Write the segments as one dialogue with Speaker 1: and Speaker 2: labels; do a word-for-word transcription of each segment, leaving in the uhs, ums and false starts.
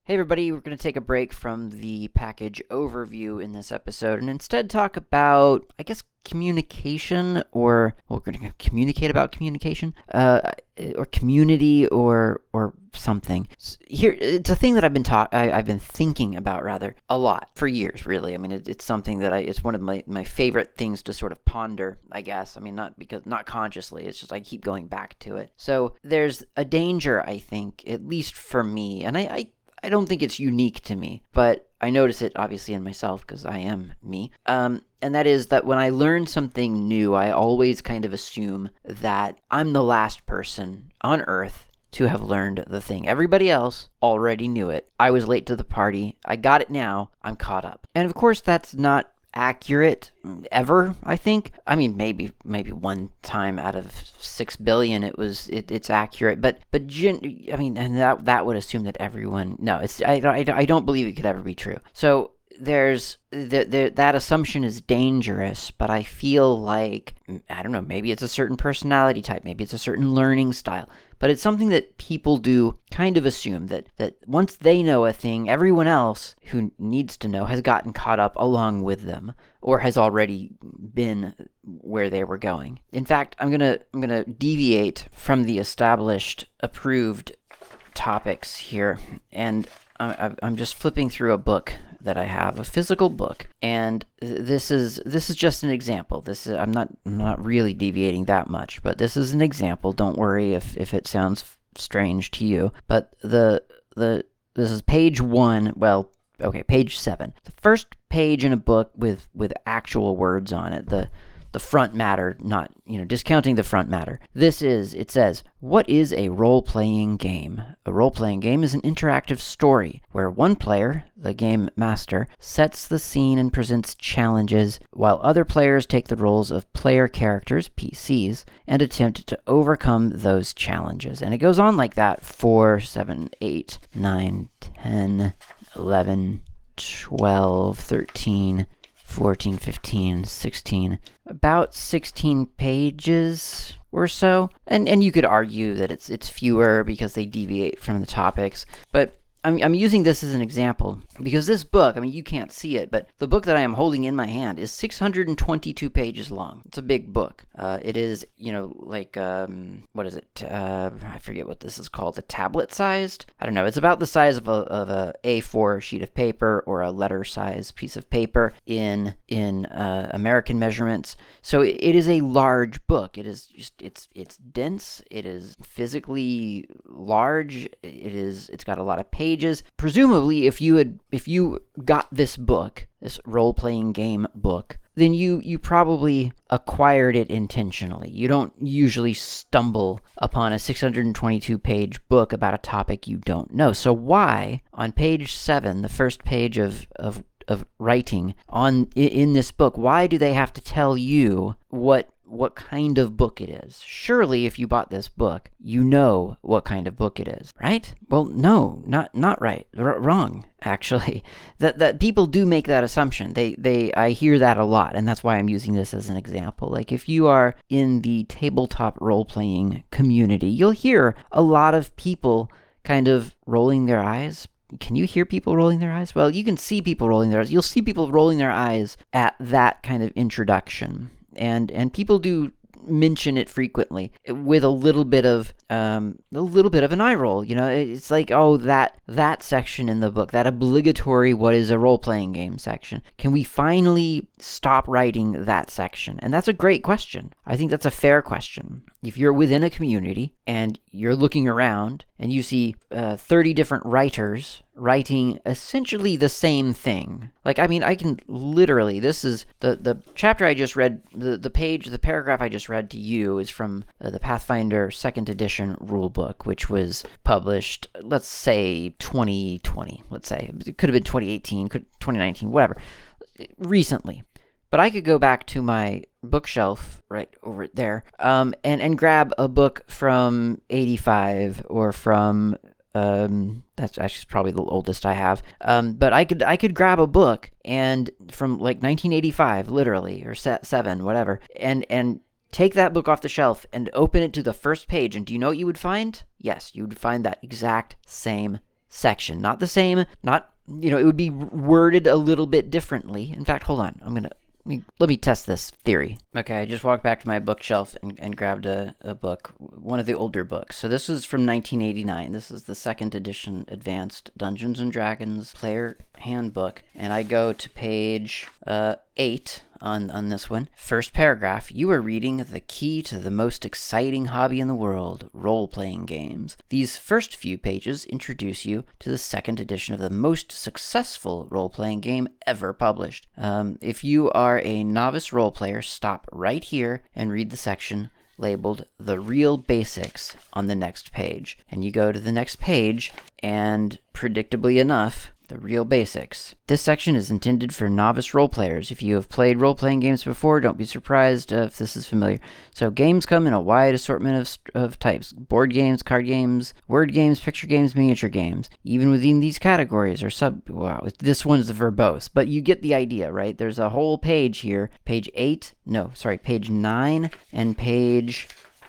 Speaker 1: Hey everybody, we're going to take a break from the package overview in this episode and instead talk about, I guess, communication, or well, we're going to communicate about communication, uh, or community, or or something. Here, it's a thing that I've been talk, I, I've been thinking about rather a lot for years. Really, I mean, it, it's something that I, it's one of my my favorite things to sort of ponder. I guess, I mean, not because not consciously. It's just I keep going back to it. So there's a danger, I think, at least for me, and I. I I don't think it's unique to me, but I notice it obviously in myself because I am me. Um, and that is that when I learn something new, I always kind of assume that I'm the last person on Earth to have learned the thing. Everybody else already knew it. I was late to the party. I got it now. I'm caught up. And of course, that's not accurate ever, I think. I mean, maybe maybe one time out of six billion it was it, it's accurate, but but gen, I mean, and that that would assume that everyone. No, it's I I, I don't believe it could ever be true. So there's the, the, that assumption is dangerous, but I feel like, I don't know, maybe it's a certain personality type, maybe it's a certain learning style, but it's something that people do kind of assume that, that once they know a thing, everyone else who needs to know has gotten caught up along with them or has already been where they were going. In fact, I'm gonna I'm gonna deviate from the established, approved topics here, and I, I'm just flipping through a book that I have, a physical book, and this is this is just an example. This is I'm not I'm not really deviating that much, but this is an example. Don't worry if if it sounds strange to you. But the the this is page one. Well, okay, page seven. The first page in a book with with actual words on it. The the front matter, not, you know, discounting the front matter. This is, it says, what is a role-playing game? A role-playing game is an interactive story where one player, the game master, sets the scene and presents challenges, while other players take the roles of player characters, P Cs, and attempt to overcome those challenges. And it goes on like that for seven, eight, nine, ten, eleven, twelve, thirteen, fourteen, fifteen, sixteen, about sixteen pages or so. And and you could argue that it's it's fewer because they deviate from the topics, but I'm, I'm using this as an example because this book, I mean, you can't see it, but the book that I am holding in my hand is six hundred twenty-two pages long. It's a big book. Uh, it is, you know, like, um, what is it? Uh, I forget what this is called. A tablet sized? I don't know. It's about the size of a, of a A four sheet of paper or a letter size piece of paper in, in uh, American measurements. So it, it is a large book. It is just, it's, it's dense. It is physically large. It is, it's got a lot of pages. Pages. Presumably, if you had, if you got this book, this role-playing game book, then you you probably acquired it intentionally. You don't usually stumble upon a six hundred twenty-two page book about a topic you don't know. So why, on page seven, the first page of of of writing on in this book, why do they have to tell you what what kind of book it is? Surely if you bought this book, you know what kind of book it is, right? Well, no, not not right. R- wrong, actually. That that people do make that assumption. They they I hear that a lot, and that's why I'm using this as an example. Like if you are in the tabletop role-playing community, you'll hear a lot of people kind of rolling their eyes. Can you hear people rolling their eyes? Well, you can see people rolling their eyes. You'll see people rolling their eyes at that kind of introduction. And and people do mention it frequently with a little bit of um a little bit of an eye roll. You know, it's like, oh, that that section in the book, that obligatory what is a role-playing game section. Can we finally stop writing that section? And that's a great question. I think that's a fair question. If you're within a community and you're looking around and you see uh, thirty different writers writing essentially the same thing. Like, I mean, I can literally, this is the, the chapter I just read, the, the page, the paragraph I just read to you is from uh, the Pathfinder second edition rulebook, which was published, let's say, twenty twenty, let's say. It could have been twenty eighteen, could twenty nineteen, whatever, recently. But I could go back to my bookshelf right over there um, and, and grab a book from eighty-five or from um that's actually probably the oldest I have, um but i could i could grab a book and from like nineteen eighty-five, literally, or seven, whatever, and and take that book off the shelf and open it to the first page, and do you know what you would find? Yes, you would find that exact same section. Not the same, not, you know, it would be worded a little bit differently. In fact, hold on. I'm going to, let me, let me test this theory. Okay, I just walked back to my bookshelf and, and grabbed a, a book, one of the older books. So this was from nineteen eighty-nine. This is the second edition Advanced Dungeons and Dragons Player Handbook. And I go to page uh, eight on, on this one. First paragraph, you are reading the key to the most exciting hobby in the world, role-playing games. These first few pages introduce you to the second edition of the most successful role-playing game ever published. Um, if you are a novice role player, stop right here and read the section labeled The Real Basics on the next page. And you go to the next page, and predictably enough, The Real Basics. This section is intended for novice role players. If you have played role-playing games before, don't be surprised uh, if this is familiar. So games come in a wide assortment of, of types. Board games, card games, word games, picture games, miniature games. Even within these categories are sub... Wow, this one's the verbose. But you get the idea, right? There's a whole page here. Page eight. No, sorry, page nine and page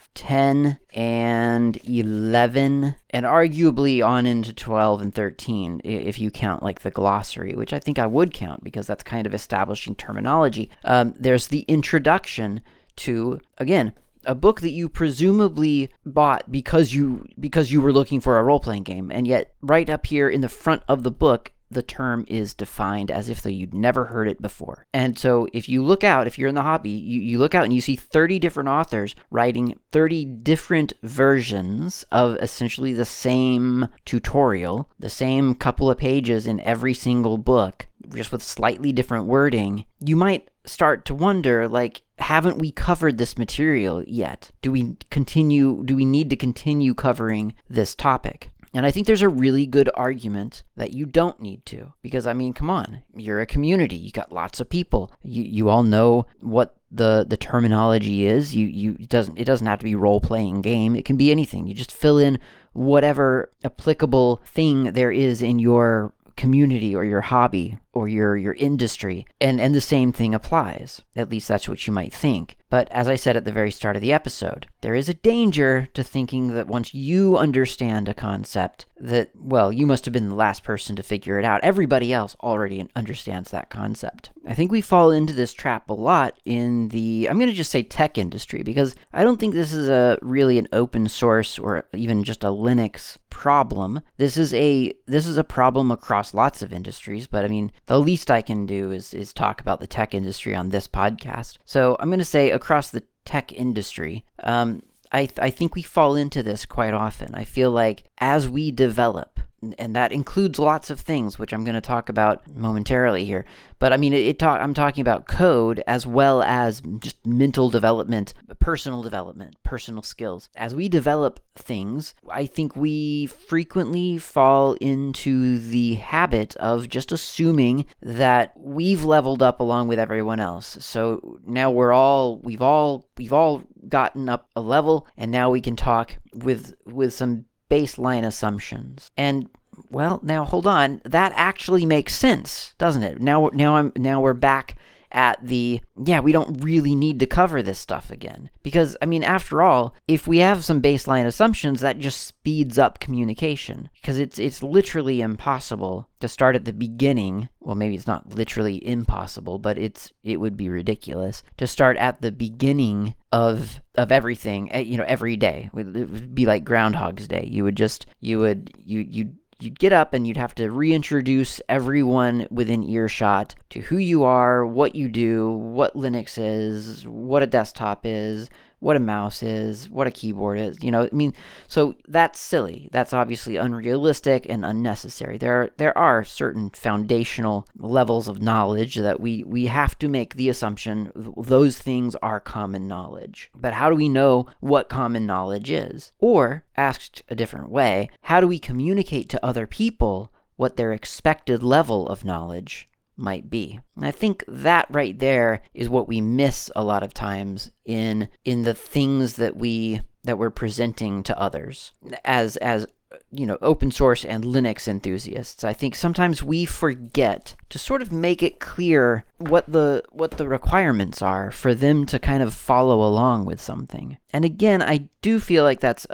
Speaker 1: ten and eleven, and arguably on into twelve and thirteen if you count like the glossary, which I think I would count because that's kind of establishing terminology. Um, there's the introduction to, again, a book that you presumably bought because you because you were looking for a role-playing game, and yet right up here in the front of the book, the term is defined as if though you'd never heard it before. And so if you look out, if you're in the hobby, you, you look out and you see thirty different authors writing thirty different versions of essentially the same tutorial, the same couple of pages in every single book, just with slightly different wording, you might start to wonder, like, haven't we covered this material yet? Do we continue, do we need to continue covering this topic? And I think there's a really good argument that you don't need to. Because, I mean, come on. You're a community. You got lots of people. You you all know what the the terminology is. You you it doesn't it doesn't have to be role-playing game. It can be anything. You just fill in whatever applicable thing there is in your community or your hobby or your your industry, and and the same thing applies. At least that's what you might think. But as I said at the very start of the episode, there is a danger to thinking that once you understand a concept, that, well, you must have been the last person to figure it out. Everybody else already understands that concept. I think we fall into this trap a lot in the, I'm going to just say tech industry, because I don't think this is a really an open source or even just a Linux problem. This is a this is a problem across lots of industries, but I mean, the least I can do is is talk about the tech industry on this podcast. So I'm going to say across the tech industry, um, I, th- I think we fall into this quite often. I feel like as we develop, and that includes lots of things, which I'm going to talk about momentarily here. But I mean, it, it talk, I'm talking about code as well as just mental development, personal development, personal skills. As we develop things, I think we frequently fall into the habit of just assuming that we've leveled up along with everyone else. So now we're all, we've all, we've all gotten up a level, and now we can talk with with some baseline assumptions. And, well, now hold on, that actually makes sense, doesn't it? Now, now I'm now we're back at the, yeah, we don't really need to cover this stuff again. Because, I mean, after all, if we have some baseline assumptions, that just speeds up communication. Because it's it's literally impossible to start at the beginning. Well, maybe it's not literally impossible, but it's it would be ridiculous to start at the beginning of of everything, you know, every day. It would be like Groundhog's Day. You would just, you would, you, you'd, you'd get up and you'd have to reintroduce everyone within earshot to who you are, what you do, what Linux is, what a desktop is, what a mouse is, what a keyboard is, you know, I mean, so that's silly. That's obviously unrealistic and unnecessary. There are, there are certain foundational levels of knowledge that we, we have to make the assumption those things are common knowledge. But how do we know what common knowledge is? Or, asked a different way, how do we communicate to other people what their expected level of knowledge might be? And I think that right there is what we miss a lot of times in in the things that we that we're presenting to others as as you know, open source and Linux enthusiasts. I think sometimes we forget to sort of make it clear what the what the requirements are for them to kind of follow along with something. And again, I do feel like that's a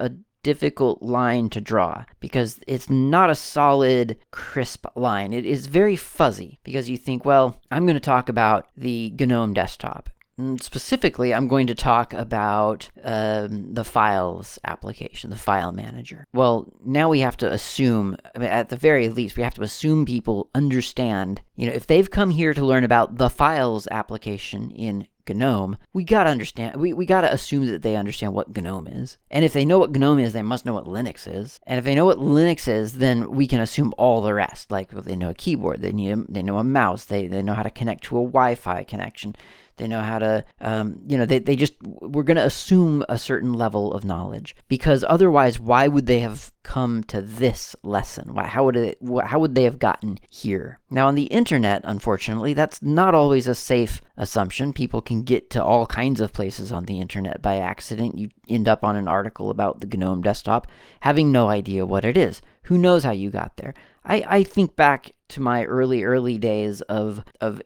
Speaker 1: difficult line to draw because it's not a solid, crisp line. It is very fuzzy because you think, well, I'm going to talk about the GNOME desktop. Specifically, I'm going to talk about um, the files application, the file manager. Well, now we have to assume, I mean, at the very least, we have to assume people understand, you know, if they've come here to learn about the files application in GNOME, we gotta understand, we, we gotta assume that they understand what GNOME is. And if they know what GNOME is, they must know what Linux is. And if they know what Linux is, then we can assume all the rest. Like, well, they know a keyboard, they, need a, they know a mouse, they, they know how to connect to a Wi-Fi connection. They know how to, um, you know, they, they just, we're going to assume a certain level of knowledge because otherwise, why would they have come to this lesson? Why, how would it, how would they have gotten here? Now on the internet, unfortunately, that's not always a safe assumption. People can get to all kinds of places on the internet by accident. You end up on an article about the GNOME desktop, having no idea what it is. Who knows how you got there? I, I think back to my early, early days of, of,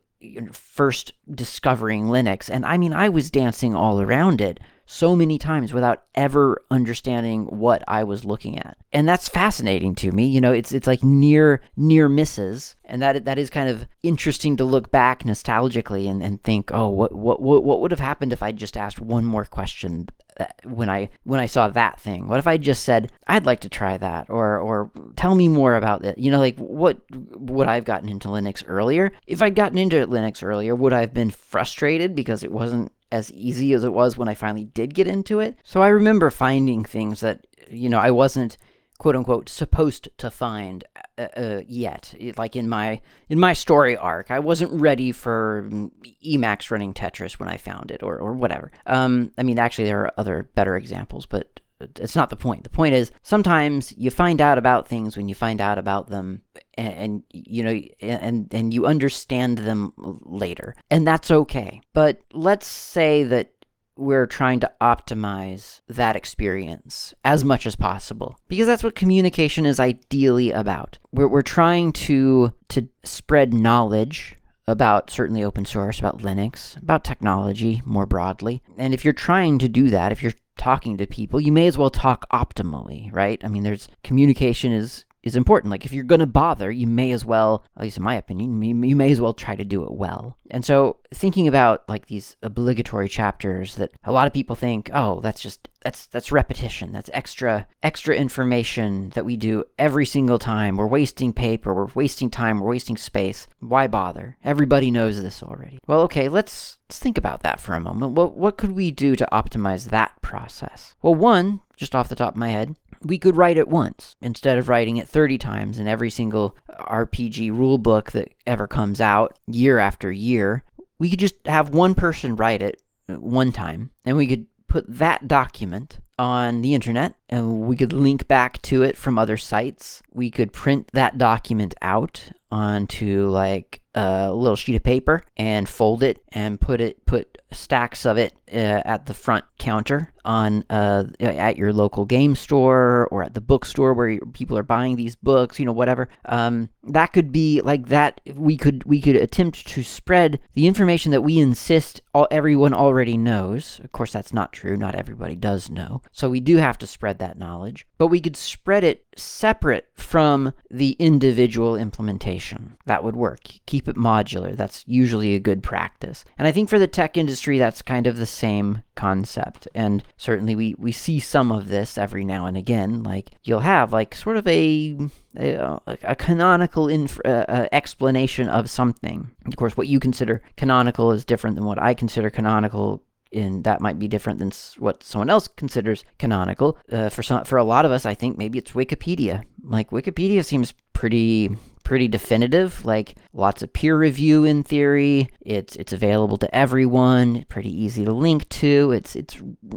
Speaker 1: first discovering Linux. And I mean, I was dancing all around it so many times without ever understanding what I was looking at. And that's fascinating to me. You know, it's it's like near near misses. And that that is kind of interesting to look back nostalgically and, and think, oh, what, what what what would have happened if I just asked one more question when I when I saw that thing? What if I just said, I'd like to try that, or or tell me more about it? You know, like what would I have gotten into Linux earlier? If I'd gotten into Linux earlier, would I have been frustrated because it wasn't as easy as it was when I finally did get into it? So I remember finding things that, you know, I wasn't quote unquote supposed to find uh, uh, yet. It, like in my in my story arc, I wasn't ready for Emacs running Tetris when I found it, or or whatever. Um, I mean, actually, there are other better examples, but it's not the point. The point is sometimes you find out about things when you find out about them, and, and you know, and and you understand them later, and that's okay. But let's say that we're trying to optimize that experience as much as possible, because that's what communication is ideally about. We're, we're trying to to spread knowledge about certainly open source, about Linux, about technology more broadly. And if you're trying to do that, if you're talking to people, you may as well talk optimally, right? I mean, there's communication is is important. Like, if you're going to bother, you may as well, at least in my opinion, you, you may as well try to do it well. And so thinking about like these obligatory chapters that a lot of people think, oh, that's just, that's, that's repetition. That's extra, extra information that we do every single time. We're wasting paper, we're wasting time, we're wasting space. Why bother? Everybody knows this already. Well, okay, let's, let's think about that for a moment. What, what could we do to optimize that process? Well, one, just off the top of my head, we could write it once instead of writing it thirty times in every single R P G rulebook that ever comes out year after year. We could just have one person write it one time, and we could put that document on the internet, and we could link back to it from other sites. We could print that document out onto like a little sheet of paper and fold it and put it put stacks of it uh, at the front counter on uh, at your local game store or at the bookstore where people are buying these books, you know, whatever. Um, that could be like that. We could we could attempt to spread the information that we insist all everyone already knows. Of course, that's not true. Not everybody does know. So we do have to spread that knowledge, but we could spread it separate from the individual implementation. That would work. Keep it modular. That's usually a good practice. And I think for the tech industry, that's kind of the same concept. And certainly we, we see some of this every now and again. Like you'll have like sort of a a, a canonical inf- uh, uh, explanation of something. Of course, what you consider canonical is different than what I consider canonical, and that might be different than what someone else considers canonical. Uh, for some, for a lot of us, I think maybe it's Wikipedia. Like Wikipedia seems pretty pretty definitive, like lots of peer review in theory. It's it's available to everyone, pretty easy to link to. It's it's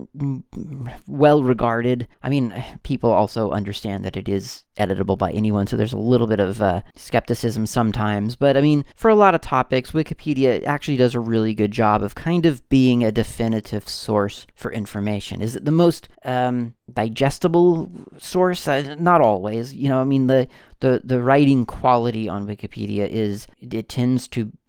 Speaker 1: well regarded. I mean, people also understand that it is editable by anyone, so there's a little bit of uh, skepticism sometimes. But I mean, for a lot of topics, Wikipedia actually does a really good job of kind of being a definitive source for information. Is it the most um, digestible source? Uh, not always. You know, I mean, the The, the writing quality on Wikipedia is, it tends to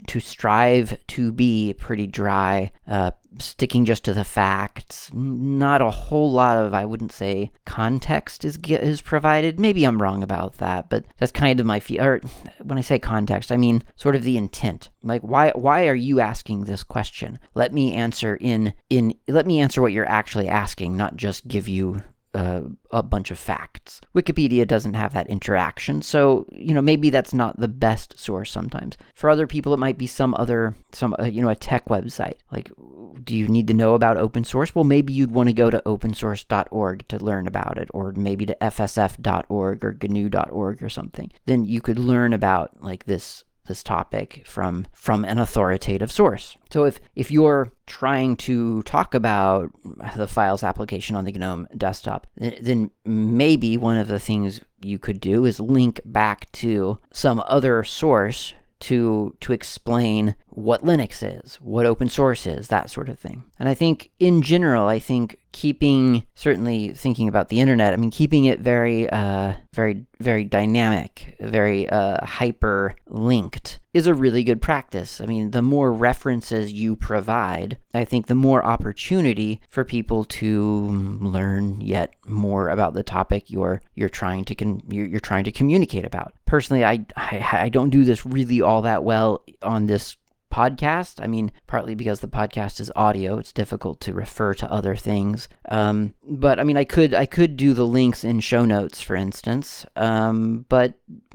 Speaker 1: to strive to be pretty dry, uh, sticking just to the facts. Not a whole lot of, I wouldn't say, context is is provided. Maybe I'm wrong about that, but that's kind of my feel. Or when I say context, I mean sort of the intent. Like, why why are you asking this question? Let me answer in in let me answer what you're actually asking, not just give you Uh, a bunch of facts. Wikipedia doesn't have that interaction, so, you know, maybe that's not the best source sometimes. For other people, it might be some other, some, uh, you know, a tech website. Like, do you need to know about open source? Well, maybe you'd want to go to open source dot org to learn about it, or maybe to f s f dot org or g n u dot org or something. Then you could learn about, like, this this topic from from an authoritative source. So if if you're trying to talk about the Files application on the GNOME desktop, then maybe one of the things you could do is link back to some other source to to explain what Linux is, what open source is, that sort of thing. And I think in general, I think keeping, certainly thinking about the internet, I mean, keeping it very, uh, very, very dynamic, very uh, hyper linked is a really good practice. I mean, the more references you provide, I think the more opportunity for people to learn yet more about the topic you're you're trying to con- you're, you're trying to communicate about. Personally, I, I I don't do this really all that well on this podcast. I mean, partly because the podcast is audio, it's difficult to refer to other things. Um, but I mean, I could I could do the links in show notes, for instance. Um, but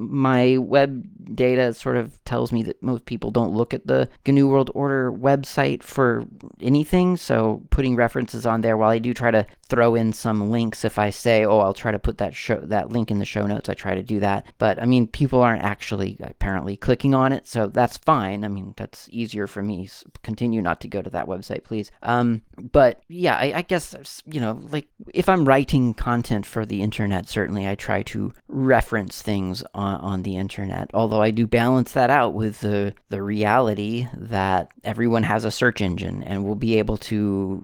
Speaker 1: my web data sort of tells me that most people don't look at the G N U World Order website for anything. So putting references on there, while I do try to throw in some links, if I say, oh, I'll try to put that show that link in the show notes, I try to do that. But I mean, people aren't actually apparently clicking on it, so that's fine. I mean, that's easier for me. So continue not to go to that website, please. Um, but yeah, I, I guess, you know, like if I'm writing content for the internet, certainly I try to reference things on, on the internet. Although I do balance that out with the the reality that everyone has a search engine and will be able to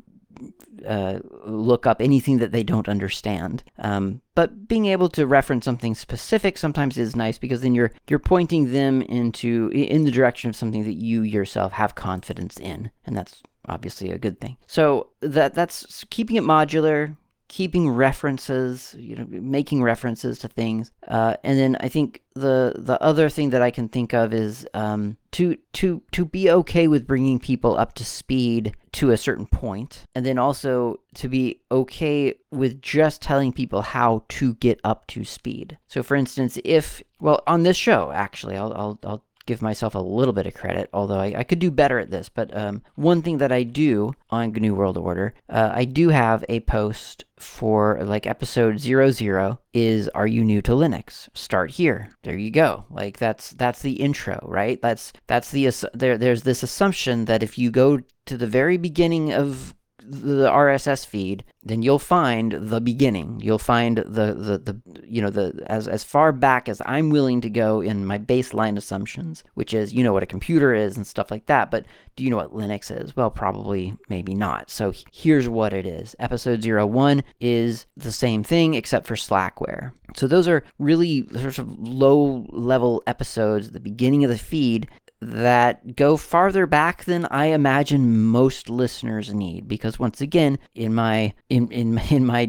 Speaker 1: Uh, look up anything that they don't understand. Um, but being able to reference something specific sometimes is nice, because then you're you're pointing them into in the direction of something that you yourself have confidence in, and that's obviously a good thing. So that that's keeping it modular, keeping references, you know, making references to things, uh, and then I think the the other thing that I can think of is um, to to to be okay with bringing people up to speed to a certain point, and then also to be okay with just telling people how to get up to speed. So, for instance, if well, on this show, actually, I'll I'll I'll give myself a little bit of credit, although I, I could do better at this. But um, one thing that I do on G N U World Order, uh, I do have a post for like episode zero zero is, are you new to Linux? Start here. There you go. Like that's that's the intro, right? That's that's the there. There's this assumption that if you go to the very beginning of the R S S feed, then you'll find the beginning. You'll find the, the, the you know, the as, as far back as I'm willing to go in my baseline assumptions, which is, you know what a computer is and stuff like that. But do you know what Linux is? Well, probably, maybe not. So here's what it is. Episode zero one is the same thing except for Slackware. So those are really sort of low level episodes at the beginning of the feed that go farther back than I imagine most listeners need, because once again, in my in in in my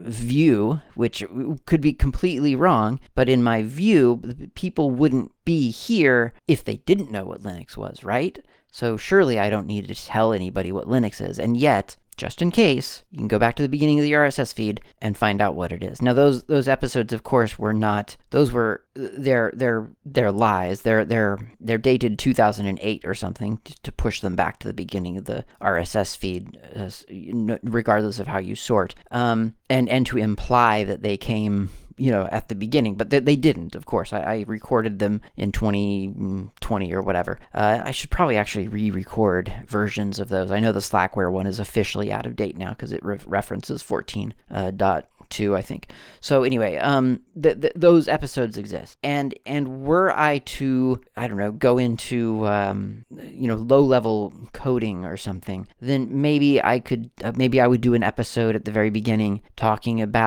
Speaker 1: view, which could be completely wrong, but in my view, people wouldn't be here if they didn't know what Linux was, right? So surely I don't need to tell anybody what Linux is, and yet, just in case, you can go back to the beginning of the R S S feed and find out what it is. Now, those those episodes, of course, were not. Those were they're they're they're lies. They're they're they're dated two thousand eight or something to push them back to the beginning of the R S S feed, uh, regardless of how you sort, um, and and to imply that they came, you know, at the beginning, but they, they didn't, of course. I, I recorded them in twenty twenty or whatever. Uh, I should probably actually re-record versions of those. I know the Slackware one is officially out of date now because it re- references fourteen uh, dot two, I think. So anyway, um, th- th- those episodes exist, and and were I to, I don't know, go into um, you know, low-level coding or something, then maybe I could, uh, maybe I would do an episode at the very beginning talking about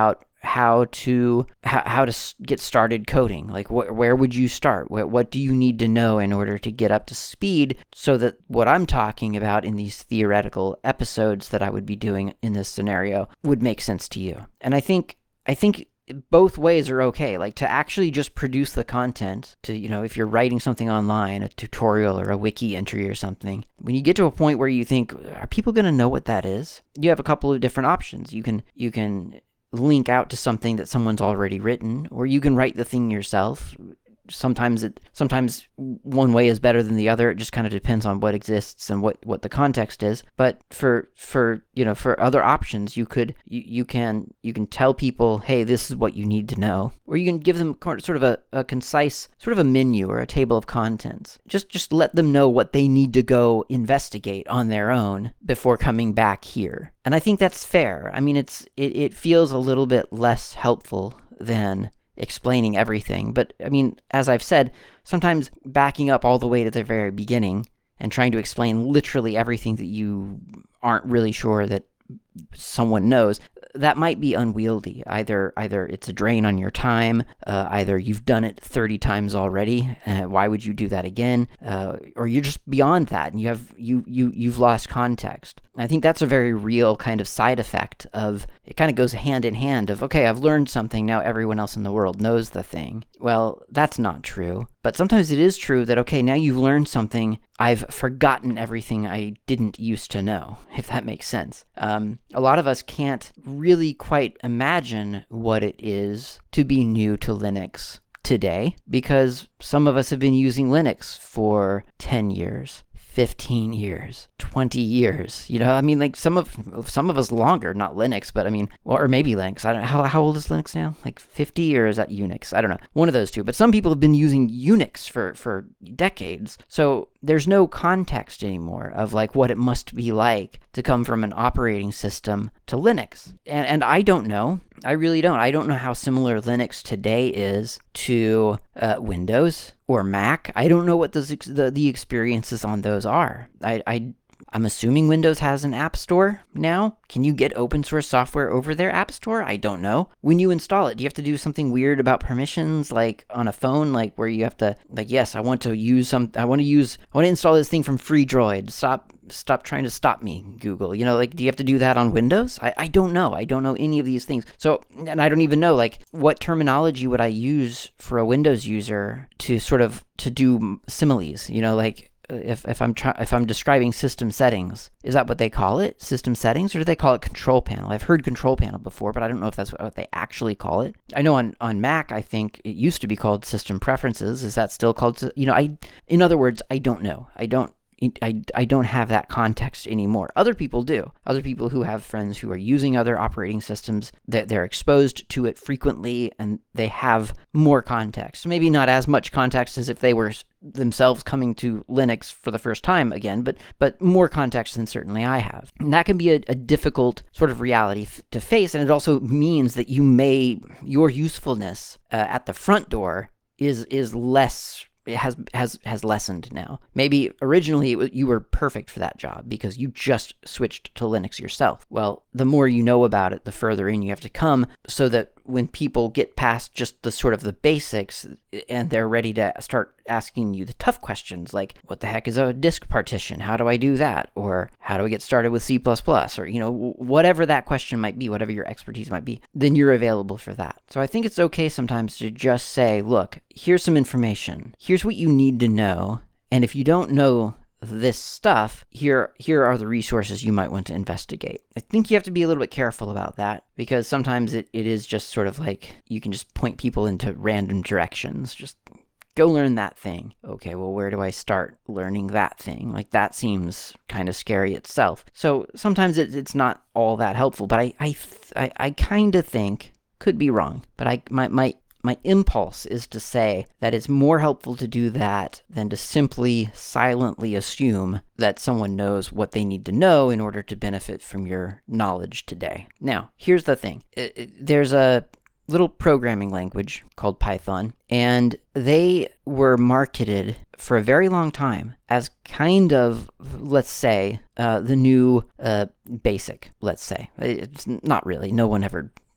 Speaker 1: how to how, how to s- get started coding. Like wh- where would you start? What, what do you need to know in order to get up to speed so that what I'm talking about in these theoretical episodes that I would be doing in this scenario would make sense to you? And I think I think both ways are okay. Like to actually just produce the content to, you know, if you're writing something online, a tutorial or a wiki entry or something, when you get to a point where you think, are people going to know what that is? You have a couple of different options. You can, you can link out to something that someone's already written, or you can write the thing yourself. Sometimes it sometimes one way is better than the other. It just kind of depends on what exists and what what the context is. But for for you know for other options, you could you, you can you can tell people, hey, this is what you need to know, or you can give them sort of a, a concise sort of a menu or a table of contents. Just just let them know what they need to go investigate on their own before coming back here. And I think that's fair. I mean, it's it, it feels a little bit less helpful than explaining everything. But I mean, as I've said, sometimes backing up all the way to the very beginning and trying to explain literally everything that you aren't really sure that someone knows, that might be unwieldy. Either either it's a drain on your time, uh, either you've done it thirty times already, uh, why would you do that again? Uh, or you're just beyond that and you have you you you've lost context. I think that's a very real kind of side effect of it. Kind of goes hand in hand of, okay, I've learned something, now everyone else in the world knows the thing. Well, that's not true. But sometimes it is true that, okay, now you've learned something, I've forgotten everything I didn't used to know, if that makes sense. Um, a lot of us can't really quite imagine what it is to be new to Linux today, because some of us have been using Linux for ten years. fifteen years, twenty years, you know, I mean, like some of some of us longer, not Linux, but I mean, or maybe Linux. I don't know. How, how old is Linux now? Like fifty, or is that Unix? I don't know. One of those two. But some people have been using Unix for, for decades. So there's no context anymore of like what it must be like to come from an operating system to Linux. And, and I don't know. I really don't. I don't know how similar Linux today is to uh, Windows or Mac. I don't know what those ex- the, the experiences on those are. I, I, I'm assuming Windows has an app store now. Can you get open source software over their app store? I don't know. When you install it, do you have to do something weird about permissions, like on a phone, like where you have to, like, yes, I want to use some, I want to use, I want to install this thing from FreeDroid. Stop stop trying to stop me, Google. You know, like, do you have to do that on Windows? I, I don't know. I don't know any of these things. So, and I don't even know, like, what terminology would I use for a Windows user to sort of, to do similes, you know, like, if, if I'm try- if I'm describing system settings, is that what they call it? System settings? Or do they call it control panel? I've heard control panel before, but I don't know if that's what they actually call it. I know on, on Mac, I think it used to be called system preferences. Is that still called, you know, I, in other words, I don't know. I don't I, I don't have that context anymore. Other people do. Other people who have friends who are using other operating systems, that they're exposed to it frequently, and they have more context. Maybe not as much context as if they were themselves coming to Linux for the first time again, but but more context than certainly I have. And that can be a, a difficult sort of reality f- to face, and it also means that you may, your usefulness uh, at the front door is is less it has has has lessened now. Maybe originally it was, you were perfect for that job because you just switched to Linux yourself. Well, the more you know about it, the further in you have to come, so that when people get past just the sort of the basics and they're ready to start asking you the tough questions, like, what the heck is a disk partition? How do I do that? Or how do I get started with C plus plus? Or, you know, whatever that question might be, whatever your expertise might be, then you're available for that. So I think it's okay sometimes to just say, look, here's some information. Here's what you need to know. And if you don't know this stuff, here here are the resources you might want to investigate. I think you have to be a little bit careful about that, because sometimes it, it is just sort of like you can just point people into random directions. Just go learn that thing. Okay, well, where do I start learning that thing? Like, that seems kind of scary itself. So sometimes it, it's not all that helpful, but I I I, I kind of think, could be wrong, but I my my My impulse is to say that it's more helpful to do that than to simply silently assume that someone knows what they need to know in order to benefit from your knowledge today. Now, here's the thing. It, it, there's a little programming language called Python, and they were marketed for a very long time as kind of, let's say, uh, the new uh, BASIC, let's say. It's not really. No one ever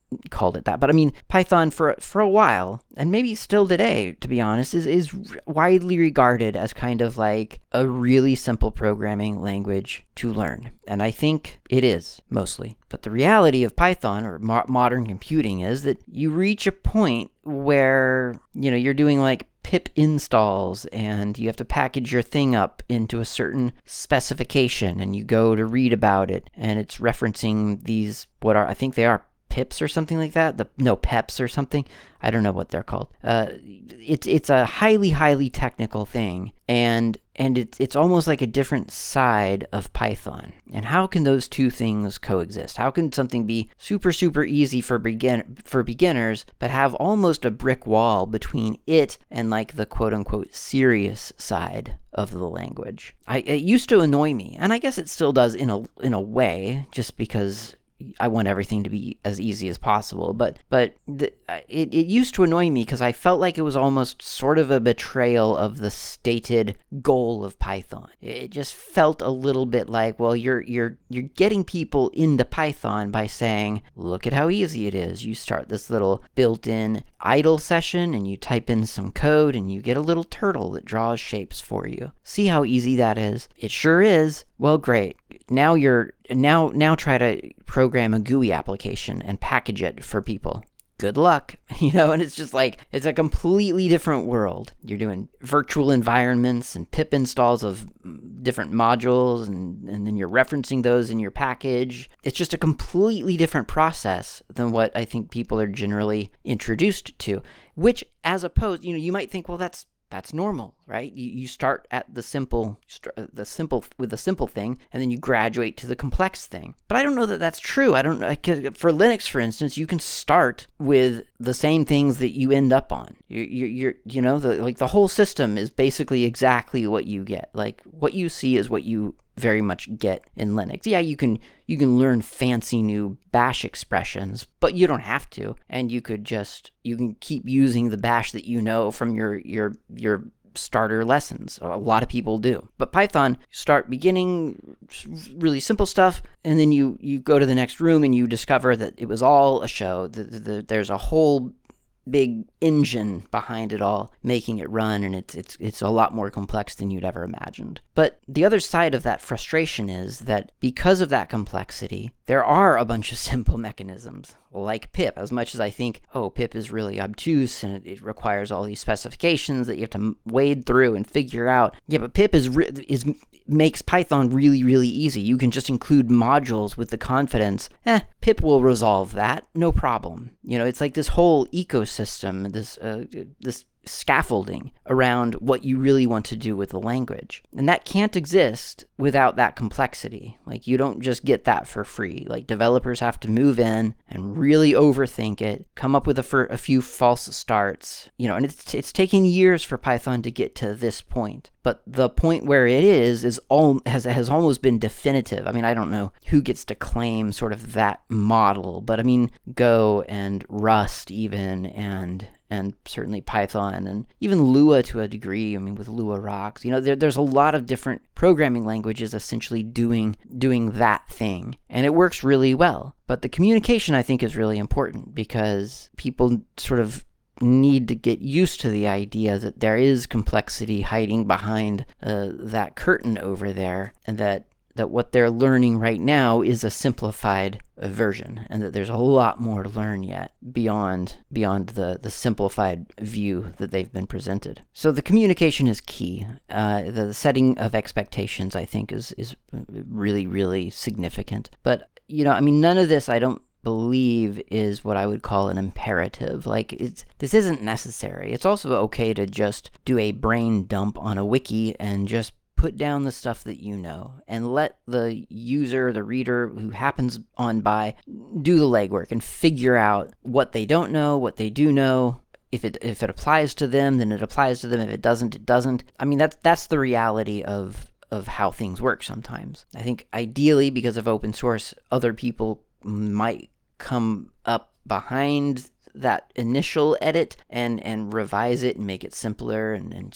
Speaker 1: called it that. But I mean, Python for for a while, and maybe still today, to be honest, is is widely regarded as kind of like a really simple programming language to learn. And I think it is, mostly. But the reality of Python, or mo- modern computing, is that you reach a point where, you know, you're doing like pip installs and you have to package your thing up into a certain specification, and you go to read about it, and it's referencing these, what are, I think they are pips or something like that. The no peps or something. I don't know what they're called. Uh, it's it's a highly highly technical thing, and and it's it's almost like a different side of Python. And how can those two things coexist? How can something be super super easy for begin for beginners, but have almost a brick wall between it and like the quote unquote serious side of the language? I, it used to annoy me, and I guess it still does in a in a way, just because I want everything to be as easy as possible. But but the, it, it used to annoy me because I felt like it was almost sort of a betrayal of the stated goal of Python. It just felt a little bit like, well, you're you're you're getting people into Python by saying, look at how easy it is. You start this little built-in idle session and you type in some code and you get a little turtle that draws shapes for you. See how easy that is? It sure is. Well, great. Now you're now now try to program a G U I application and package it for people. Good luck. You know, and it's just like, it's a completely different world. You're doing virtual environments and pip installs of different modules, and, and then you're referencing those in your package. It's just a completely different process than what I think people are generally introduced to, which, as opposed, you know, you might think, well, that's That's normal, right? You, you start at the simple, the simple with the simple thing, and then you graduate to the complex thing. But I don't know that that's true. I don't know. For Linux, for instance, you can start with the same things that you end up on. You, you, you're, you know, the like the whole system is basically exactly what you get. Like what you see is what you very much get in Linux. Yeah, you can you can learn fancy new bash expressions, but you don't have to. And you could just you can keep using the bash that you know from your your your starter lessons. A lot of people do. But Python, start beginning really simple stuff, and then you you go to the next room and you discover that it was all a show. The, the, the, there's a whole big engine behind it all, making it run, and it's it's it's a lot more complex than you'd ever imagined. But the other side of that frustration is that because of that complexity, there are a bunch of simple mechanisms, like pip. As much as I think, oh, pip is really obtuse and it, it requires all these specifications that you have to wade through and figure out. Yeah, but pip is is makes Python really, really easy. You can just include modules with the confidence, eh, pip will resolve that, no problem. You know, it's like this whole ecosystem, this uh, this scaffolding around what you really want to do with the language. And that can't exist without that complexity. Like, you don't just get that for free. Like, developers have to move in and really overthink it, come up with a, for a few false starts, you know, and it's it's taken years for Python to get to this point. But the point where it is is all has has almost been definitive. I mean, I don't know who gets to claim sort of that model, but I mean, Go and Rust even, and and certainly Python, and even Lua to a degree. I mean, with Lua Rocks, you know, there, there's a lot of different programming languages essentially doing doing that thing, and it works really well. But the communication, I think, is really important, because people sort of need to get used to the idea that there is complexity hiding behind uh, that curtain over there, and that that what they're learning right now is a simplified version, and that there's a lot more to learn yet beyond beyond the the simplified view that they've been presented. So the communication is key. Uh, the setting of expectations, I think, is is really, really significant. But, you know, I mean, none of this, I don't believe, is what I would call an imperative. Like, it's this isn't necessary. It's also okay to just do a brain dump on a wiki and just put down the stuff that you know, and let the user, the reader who happens on by, do the legwork and figure out what they don't know, what they do know. If it if it applies to them, then it applies to them. If it doesn't, it doesn't. I mean, that's that's the reality of of how things work sometimes. I think ideally, because of open source, other people might come up behind that initial edit and and revise it and make it simpler, and, and sort of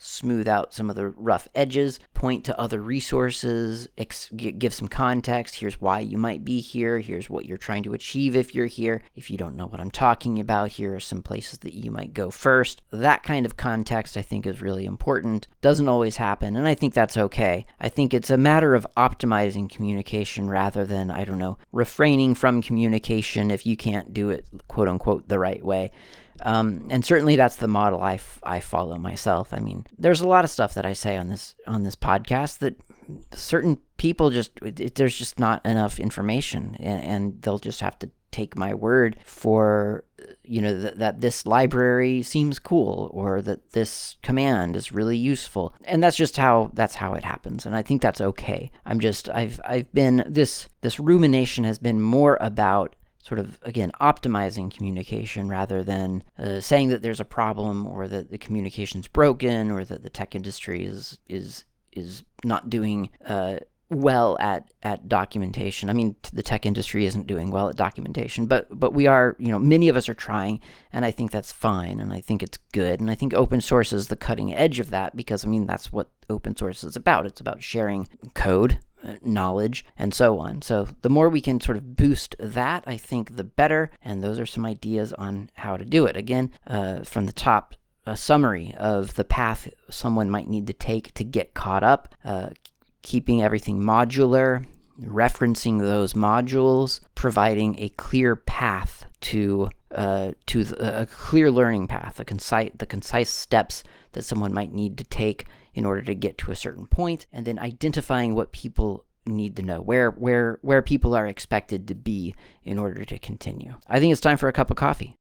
Speaker 1: smooth out some of the rough edges, point to other resources, ex- give some context. Here's why you might be here. Here's what you're trying to achieve if you're here. If you don't know what I'm talking about, here are some places that you might go first. That kind of context, I think, is really important. Doesn't always happen, and I think that's okay. I think it's a matter of optimizing communication rather than, I don't know, refraining from communication if you can't do it, quote unquote, the right way. Um, and certainly that's the model I, f- I follow myself. I mean, there's a lot of stuff that I say on this on this podcast that certain people just it, it, there's just not enough information, and, and they'll just have to take my word for, you know, th- that this library seems cool or that this command is really useful. And that's just how that's how it happens. And I think that's okay. I'm just I've I've been this this rumination has been more about sort of, again, optimizing communication rather than uh, saying that there's a problem or that the communication's broken or that the tech industry is is is not doing uh, well at at documentation. I mean, the tech industry isn't doing well at documentation, but but we are, you know, many of us are trying, and I think that's fine, and I think it's good, and I think open source is the cutting edge of that because, I mean, that's what open source is about. It's about sharing code, knowledge, and so on. So the more we can sort of boost that, I think the better. And those are some ideas on how to do it. Again, uh, from the top, a summary of the path someone might need to take to get caught up, uh, keeping everything modular, referencing those modules, providing a clear path to uh, to the, a clear learning path, a concise the concise steps that someone might need to take in order to get to a certain point, and then identifying what people need to know, where where where people are expected to be in order to continue. I think it's time for a cup of coffee.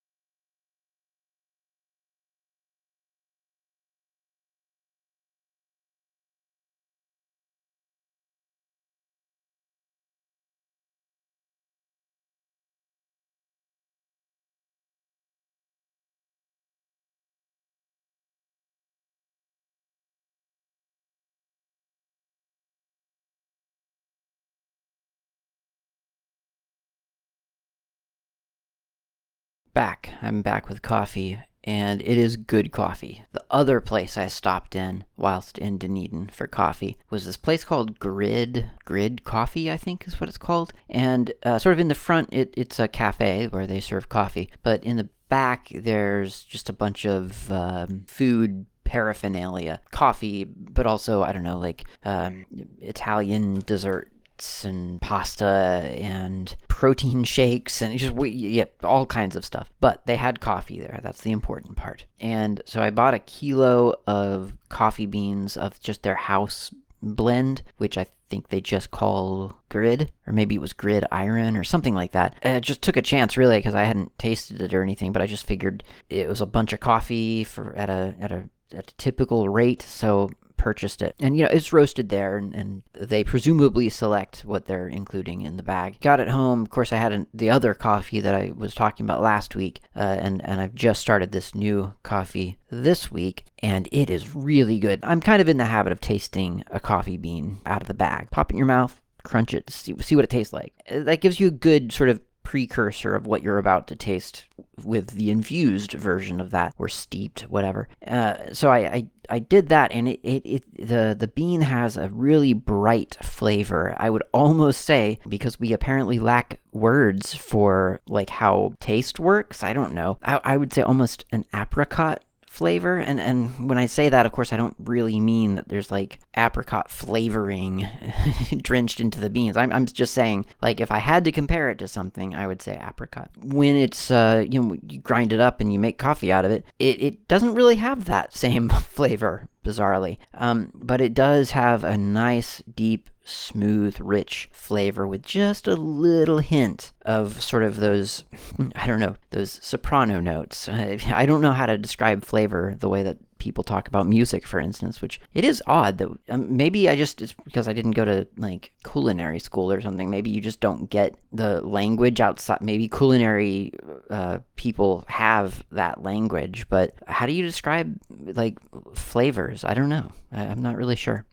Speaker 1: Back. I'm back with coffee, and it is good coffee. The other place I stopped in whilst in Dunedin for coffee was this place called Grid Grid Coffee, I think is what it's called. And uh, sort of in the front, it, it's a cafe where they serve coffee, but in the back, there's just a bunch of um, food paraphernalia, coffee, but also, I don't know, like um, Italian dessert and pasta and protein shakes and just yeah, all kinds of stuff. But they had coffee there. That's the important part. And so I bought a kilo of coffee beans of just their house blend, which I think they just call Grid, or maybe it was Grid Iron or something like that. And it just took a chance, really, because I hadn't tasted it or anything, but I just figured it was a bunch of coffee for at a at a at a typical rate, so purchased it. And, you know, it's roasted there, and, and they presumably select what they're including in the bag. Got it home. Of course, I had an, the other coffee that I was talking about last week, uh, and, and I've just started this new coffee this week, and it is really good. I'm kind of in the habit of tasting a coffee bean out of the bag. Pop it in your mouth, crunch it, see, see what it tastes like. That gives you a good sort of precursor of what you're about to taste with the infused version of that, or steeped, whatever. Uh, so I, I I did that, and it, it, it the the bean has a really bright flavor. I would almost say, because we apparently lack words for like how taste works. I don't know. I, I would say almost an apricot flavor, and and when I say that, of course, I don't really mean that there's like apricot flavoring drenched into the beans. I'm I'm just saying, like, if I had to compare it to something, I would say apricot. When it's uh you know, you grind it up and you make coffee out of it, it it doesn't really have that same flavor, bizarrely. Um, but it does have a nice, deep, smooth, rich flavor with just a little hint of sort of those, I don't know, those soprano notes. I, I don't know how to describe flavor the way that people talk about music, for instance, which it is odd that um, maybe I just, it's because I didn't go to like culinary school or something. Maybe you just don't get the language outside. Maybe culinary uh, people have that language, but how do you describe like flavors? I don't know. I, I'm not really sure.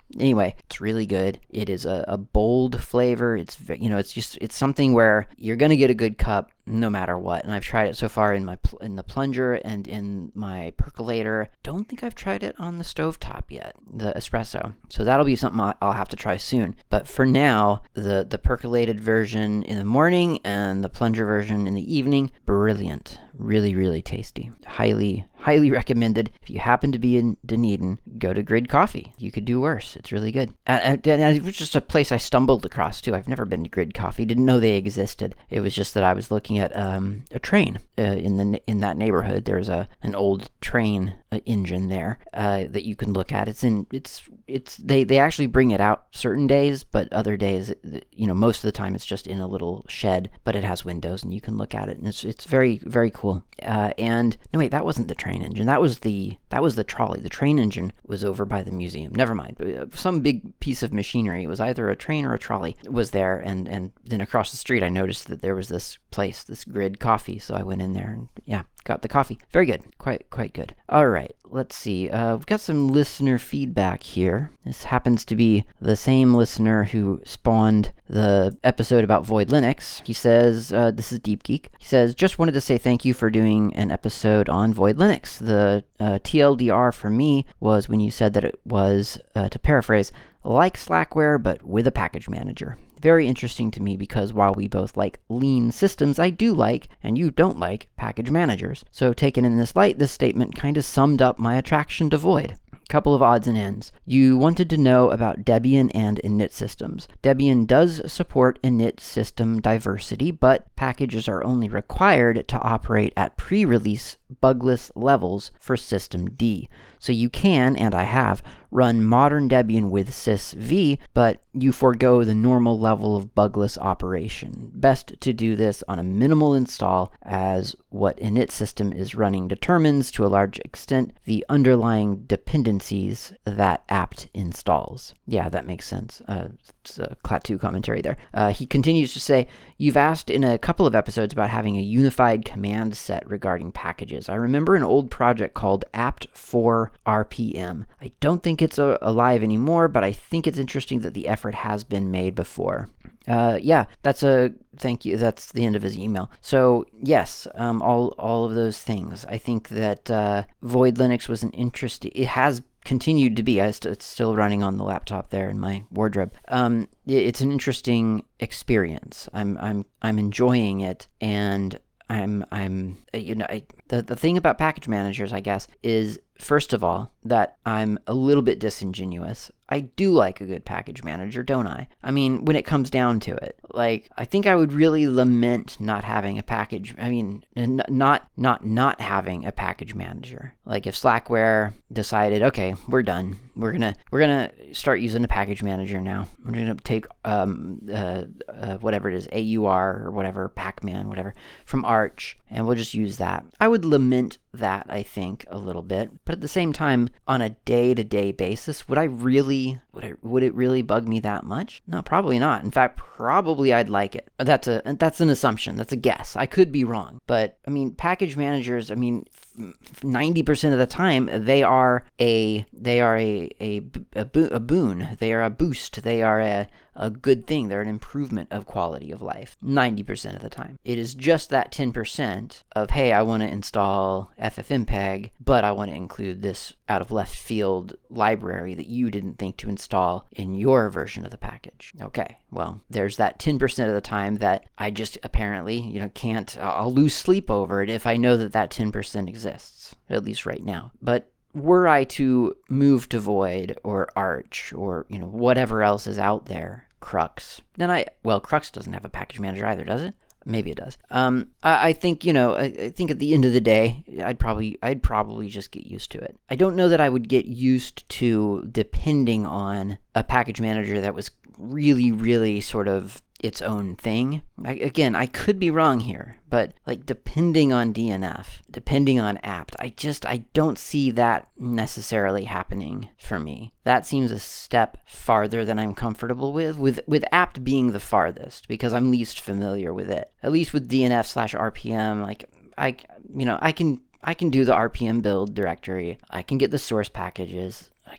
Speaker 1: Anyway, it's really good. It is a, a bold flavor. It's, you know, it's just, it's something where you're going to get a good cup no matter what. And I've tried it so far in my, in the plunger and in my percolator. Don't think I've tried it on the stovetop yet, the espresso. So that'll be something I'll have to try soon. But for now, the, the percolated version in the morning and the plunger version in the evening, brilliant. Really, really tasty. Highly, highly recommended. If you happen to be in Dunedin, go to Grid Coffee. You could do worse. It's really good. And, and it was just a place I stumbled across, too. I've never been to Grid Coffee. Didn't know they existed. It was just that I was looking at um, a train uh, in the in that neighborhood. There's a an old train uh, engine there uh, that you can look at. It's in it's it's they they actually bring it out certain days, but other days, you know, most of the time it's just in a little shed, but it has windows and you can look at it, and it's it's very very cool. Uh, and no, wait, that wasn't the train engine. That was the that was the trolley. The train engine was over by the museum. Never mind. Some big piece of machinery. It was either a train or a trolley was there, and and then across the street I noticed that there was this place, this Grid Coffee. So I went in there and yeah, got the coffee. Very good. Quite quite good. All right, let's see. Uh, we've got some listener feedback here. This happens to be the same listener who spawned the episode about Void Linux. He says, uh, this is Deep Geek. He says, just wanted to say thank you for doing an episode on Void Linux. The uh, T L D R for me was when you said that it was, uh, to paraphrase, like Slackware, but with a package manager. Very interesting to me because while we both like lean systems, I do like, and you don't like, package managers. So taken in this light, this statement kind of summed up my attraction to Void. Couple of odds and ends. You wanted to know about Debian and init systems. Debian does support init system diversity, but packages are only required to operate at pre-release bugless levels for System D. So you can, and I have, run modern Debian with sysv, but you forego the normal level of bugless operation. Best to do this on a minimal install, as what init system is running determines, to a large extent, the underlying dependencies that apt installs. Yeah, that makes sense. Uh, it's a Clat two commentary there. Uh, he continues to say, you've asked in a couple of episodes about having a unified command set regarding packages. I remember an old project called apt four R P M. I don't think it's uh, alive anymore, but I think it's interesting that the effort has been made before. Uh, yeah, that's a thank you. That's the end of his email. So yes, um, all all of those things. I think that uh, Void Linux was an interesting. It has continued to be. I st- it's still running on the laptop there in my wardrobe. Um, it, it's an interesting experience. I'm I'm I'm enjoying it, and I'm I'm you know I, the the thing about package managers, I guess, is first of all that I'm a little bit disingenuous. I do like a good package manager, don't I? I mean, when it comes down to it, like, I think I would really lament not having a package. I mean, n- not not not having a package manager. Like, if Slackware decided, okay, we're done. We're gonna we're gonna start using a package manager now. We're gonna take um uh, uh whatever it is, A U R or whatever, Pacman, whatever, from Arch, and we'll just use that. I would lament that, I think, a little bit. But at the same time, on a day-to-day basis, would I really, would it, would it really bug me that much? No, probably not. In fact, probably I'd like it. That's a, that's an assumption. That's a guess. I could be wrong. But, I mean, package managers, I mean, ninety percent of the time, they are a, they are a, a, a, bo- a boon. They are a boost. They are a, a good thing. They're an improvement of quality of life. ninety percent of the time. It is just that ten percent of, hey, I want to install FFmpeg, but I want to include this out of left field library that you didn't think to install in your version of the package. Okay, well, there's that ten percent of the time that I just apparently, you know, can't, I'll lose sleep over it if I know that that ten percent exists, at least right now. But were I to move to Void or Arch or, you know, whatever else is out there, Crux, then I, well, Crux doesn't have a package manager either, does it? Maybe it does. Um, I, I think, you know, I, I think at the end of the day, I'd probably, I'd probably just get used to it. I don't know that I would get used to depending on a package manager that was really, really sort of its own thing. I, again, I could be wrong here, but like depending on D N F, depending on apt, I just, I don't see that necessarily happening for me. That seems a step farther than I'm comfortable with, with, with apt being the farthest because I'm least familiar with it. At least with D N F slash R P M, like I, you know, I can, I can do the R P M build directory. I can get the source packages. I can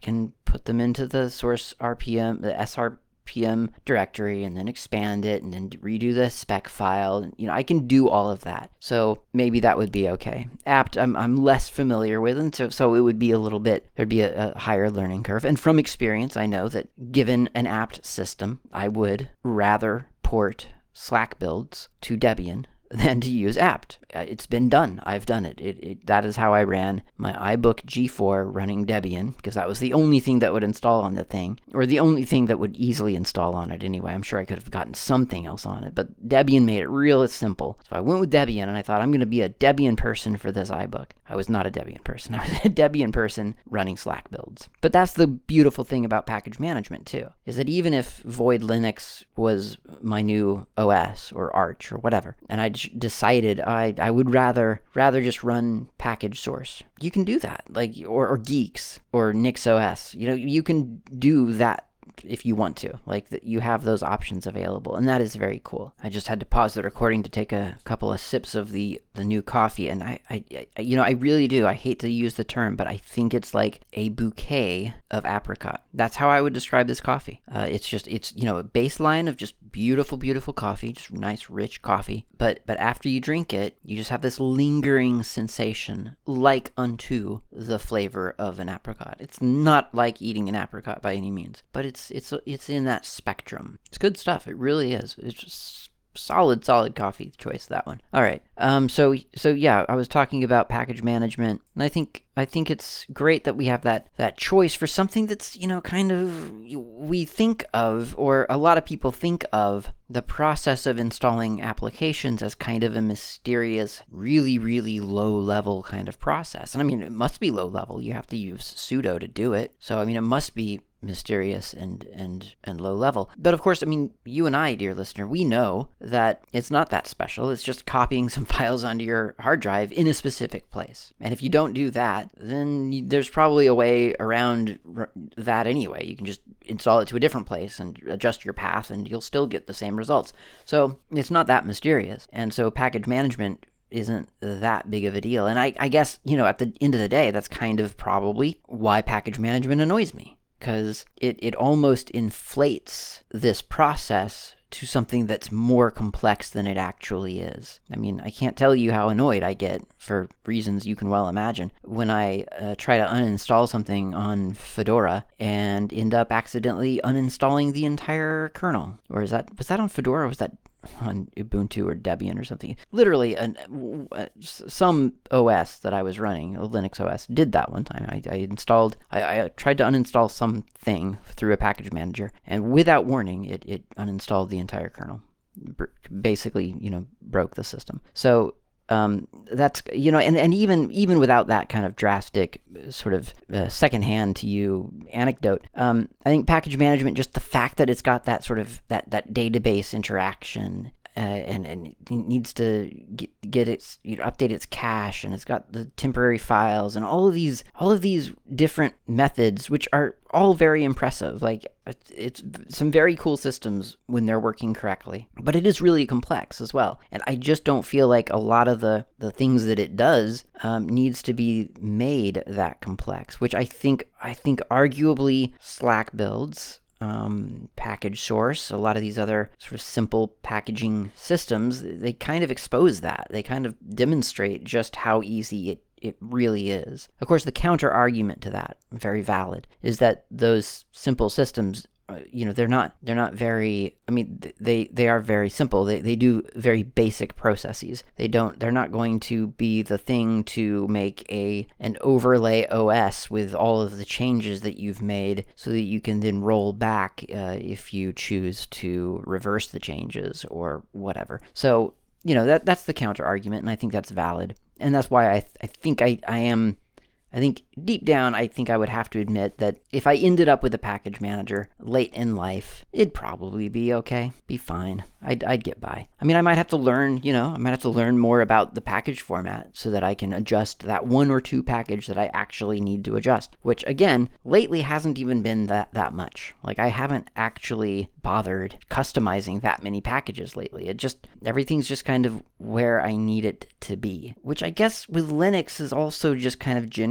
Speaker 1: put them into the source R P M, the S R P M directory, and then expand it, and then redo the spec file. You know, I can do all of that. So maybe that would be okay. Apt, I'm, I'm less familiar with, and so, so it would be a little bit, there'd be a, a higher learning curve. And from experience, I know that given an apt system, I would rather port Slack builds to Debian than to use apt. It's been done. I've done it. It, it. That is how I ran my iBook G four running Debian, because that was the only thing that would install on the thing, or the only thing that would easily install on it anyway. I'm sure I could have gotten something else on it, but Debian made it real simple. So I went with Debian, and I thought I'm going to be a Debian person for this iBook. I was not a Debian person. I was a Debian person running Slack builds. But that's the beautiful thing about package management, too, is that even if Void Linux was my new O S or Arch or whatever, and I decided I, I would rather rather just run package source, you can do that. Like, or, or Geeks or NixOS. You know, you can do that if you want to. Like, that you have those options available, and that is very cool. I just had to pause the recording to take a couple of sips of the the new coffee, and I, I, I you know, I really do. I hate to use the term, but I think it's like a bouquet of apricot. That's how I would describe this coffee. Uh, it's just, it's, you know, a baseline of just beautiful, beautiful coffee, just nice, rich coffee. But but after you drink it, you just have this lingering sensation, like unto the flavor of an apricot. It's not like eating an apricot by any means, but it's it's it's in that spectrum. It's good stuff. It really is. It's just solid, solid coffee choice, that one. All right. Um. So so yeah, I was talking about package management, and I think I think it's great that we have that that choice for something that's, you know, kind of, we think of, or a lot of people think of, the process of installing applications as kind of a mysterious, really, really low-level kind of process. And I mean, it must be low-level. You have to use sudo to do it. So, I mean, it must be mysterious and and and low level. But of course, I mean, you and I, dear listener, we know that it's not that special. It's just copying some files onto your hard drive in a specific place. And if you don't do that, then you, there's probably a way around r- that anyway. You can just install it to a different place and adjust your path, and you'll still get the same results. So it's not that mysterious. And so package management isn't that big of a deal. And I, I guess, you know, at the end of the day, that's kind of probably why package management annoys me. Because it, it almost inflates this process to something that's more complex than it actually is. I mean, I can't tell you how annoyed I get, for reasons you can well imagine, when I uh, try to uninstall something on Fedora and end up accidentally uninstalling the entire kernel. Or is that, was that on Fedora, or was that on Ubuntu or Debian or something? Literally, an, uh, some O S that I was running, a Linux O S, did that one time. I, I installed, I, I tried to uninstall something through a package manager, and without warning, it, it uninstalled the entire kernel. Basically, you know, broke the system. So Um, that's, you know, and, and even even without that kind of drastic sort of uh, secondhand to you anecdote, um, I think package management, just the fact that it's got that sort of that that database interaction, uh, and and it needs to get, get its, you know, update its cache, and it's got the temporary files and all of these all of these different methods, which are all very impressive. Like, it's some very cool systems when they're working correctly, but it is really complex as well. And I just don't feel like a lot of the, the things that it does um, needs to be made that complex, which I think, I think arguably Slack builds, um, package source, a lot of these other sort of simple packaging systems, they kind of expose that. They kind of demonstrate just how easy it it really is. Of course, the counter argument to that, very valid, is that those simple systems, uh, you know, they're not they're not very, I mean, they they are very simple. They they do very basic processes. They don't they're not going to be the thing to make a an overlay O S with all of the changes that you've made so that you can then roll back uh, if you choose to reverse the changes or whatever. So, you know, that that's the counter argument, and I think that's valid. And that's why I, th- I think I, I am, I think deep down, I think I would have to admit that if I ended up with a package manager late in life, it'd probably be okay, be fine. I'd, I'd get by. I mean, I might have to learn, you know, I might have to learn more about the package format so that I can adjust that one or two package that I actually need to adjust, which again, lately hasn't even been that, that much. Like, I haven't actually bothered customizing that many packages lately. It just, everything's just kind of where I need it to be, which I guess with Linux is also just kind of generally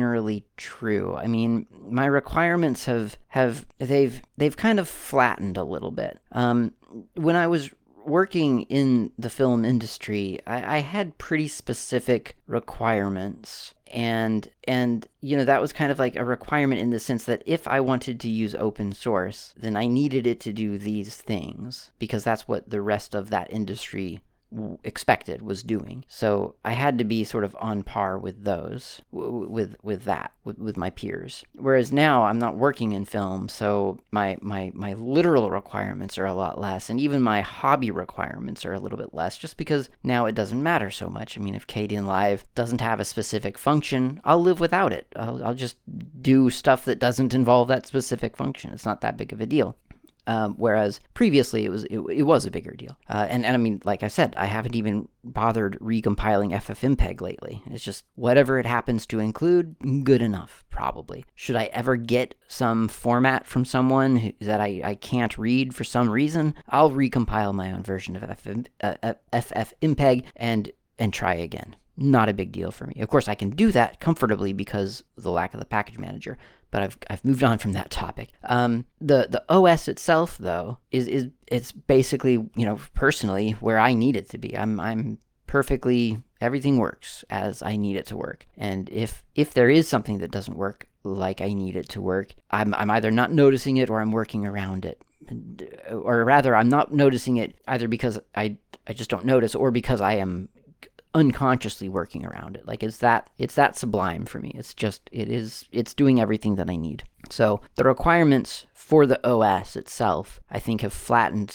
Speaker 1: generally true. I mean, my requirements have have they've they've kind of flattened a little bit. Um, when I was working in the film industry, I, I had pretty specific requirements. And and you know that was kind of like a requirement in the sense that if I wanted to use open source, then I needed it to do these things because that's what the rest of that industry expected was doing. So I had to be sort of on par with those, with with that, with, with my peers. Whereas now I'm not working in film, so my my my literal requirements are a lot less, and even my hobby requirements are a little bit less, just because now it doesnn matter so much. I mean, if Kdenlive doesn't have a specific function, I'll live without it. I'll, I'll just do stuff that doesn't involve that specific function. It's not that big of a deal. Um, whereas previously it was it, it was a bigger deal. Uh, and, and I mean, like I said, I haven't even bothered recompiling FFmpeg lately. It's just whatever it happens to include, good enough, probably. Should I ever get some format from someone who, that I, I can't read for some reason, I'll recompile my own version of F F, uh, FFmpeg and, and try again. Not a big deal for me. Of course, I can do that comfortably because of the lack of the package manager, but I've I've moved on from that topic. Um, the the O S itself, though, is is it's basically, you know, personally where I need it to be. I'm I'm perfectly, everything works as I need it to work. And if if there is something that doesn't work like I need it to work, I'm I'm either not noticing it or I'm working around it. Or rather, I'm not noticing it either because I I just don't notice or because I am unconsciously working around it. Like it's that it's that sublime for me. It's just it is it's doing everything that I need. So the requirements for the O S itself, I think, have flattened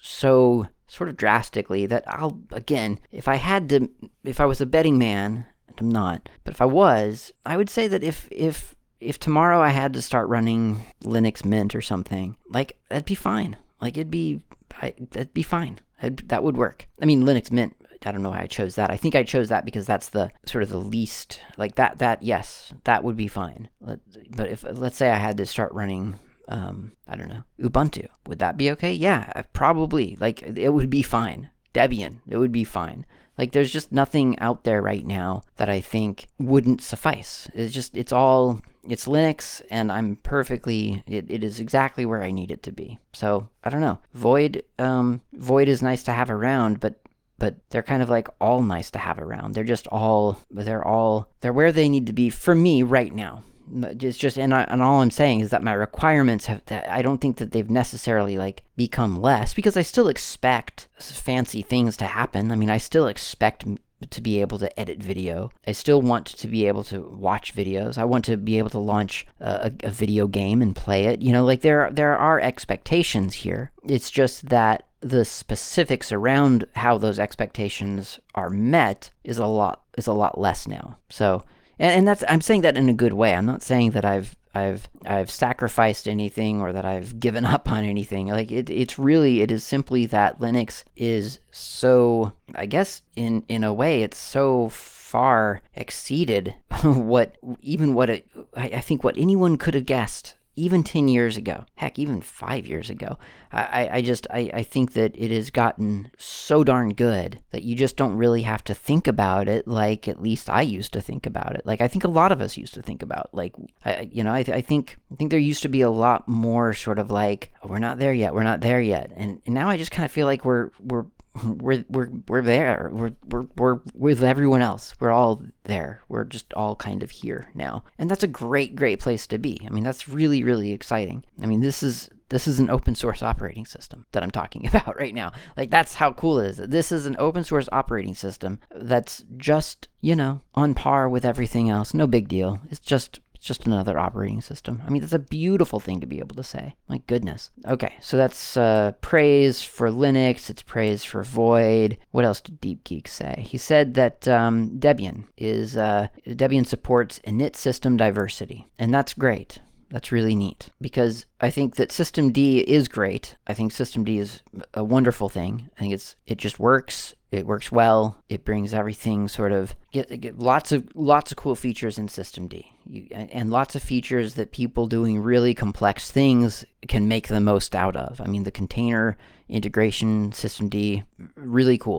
Speaker 1: so sort of drastically that I'll again, if I had to, if I was a betting man, and I'm not, but if I was, I would say that if if if tomorrow I had to start running Linux Mint or something, like that'd be fine. Like it'd be I, that'd be fine. I'd, that would work. I mean, Linux Mint, I don't know why I chose that. I think I chose that because that's the sort of the least, like that, that, yes, that would be fine. But if, let's say I had to start running, um, I don't know, Ubuntu, would that be okay? Yeah, probably. Like, it would be fine. Debian, it would be fine. Like, there's just nothing out there right now that I think wouldn't suffice. It's just, it's all, it's Linux, and I'm perfectly, it, it is exactly where I need it to be. So, I don't know. Void, um, Void is nice to have around, but but they're kind of like all nice to have around. They're just all, they're all, they're where they need to be for me right now. It's just, and, I, and all I'm saying is that my requirements have, I don't think that they've necessarily like become less, because I still expect fancy things to happen. I mean, I still expect to be able to edit video. I still want to be able to watch videos. I want to be able to launch a, a video game and play it. You know, like there, there are expectations here. It's just that the specifics around how those expectations are met is a lot is a lot less now. So, and, and that's, I'm saying that in a good way. I'm not saying that I've I've I've sacrificed anything or that I've given up on anything. Like it, it's really, it is simply that Linux is so, I guess in in a way, it's so far exceeded what even what it, I, I think what anyone could have guessed. Even ten years ago, heck, even five years ago. I, I just, I, I think that it has gotten so darn good that you just don't really have to think about it like at least I used to think about it. Like, I think a lot of us used to think about, like, I, you know, I, I think, I think there used to be a lot more sort of like, oh, we're not there yet, we're not there yet. And, and now I just kind of feel like we're, we're, we're we're we're there. We're we're we're with everyone else. We're all there. We're just all kind of here now. And that's a great great place to be. I mean, that's really really exciting. I mean, this is this is an open source operating system that I'm talking about right now. Like, that's how cool it is. This is an open source operating system that's just, you know, on par with everything else. No big deal. It's just just another operating system. I mean, that's a beautiful thing to be able to say. My goodness. Okay, so that's uh, praise for Linux. It's praise for Void. What else did Deep Geek say? He said that um, Debian is uh, Debian supports init system diversity, and that's great. That's really neat, because I think that Systemd is great. I think Systemd is a wonderful thing. I think it's it just works. It works well. It brings everything sort of get, get lots of lots of cool features in Systemd, you, and, and lots of features that people doing really complex things can make the most out of. I mean, the container integration Systemd, really cool.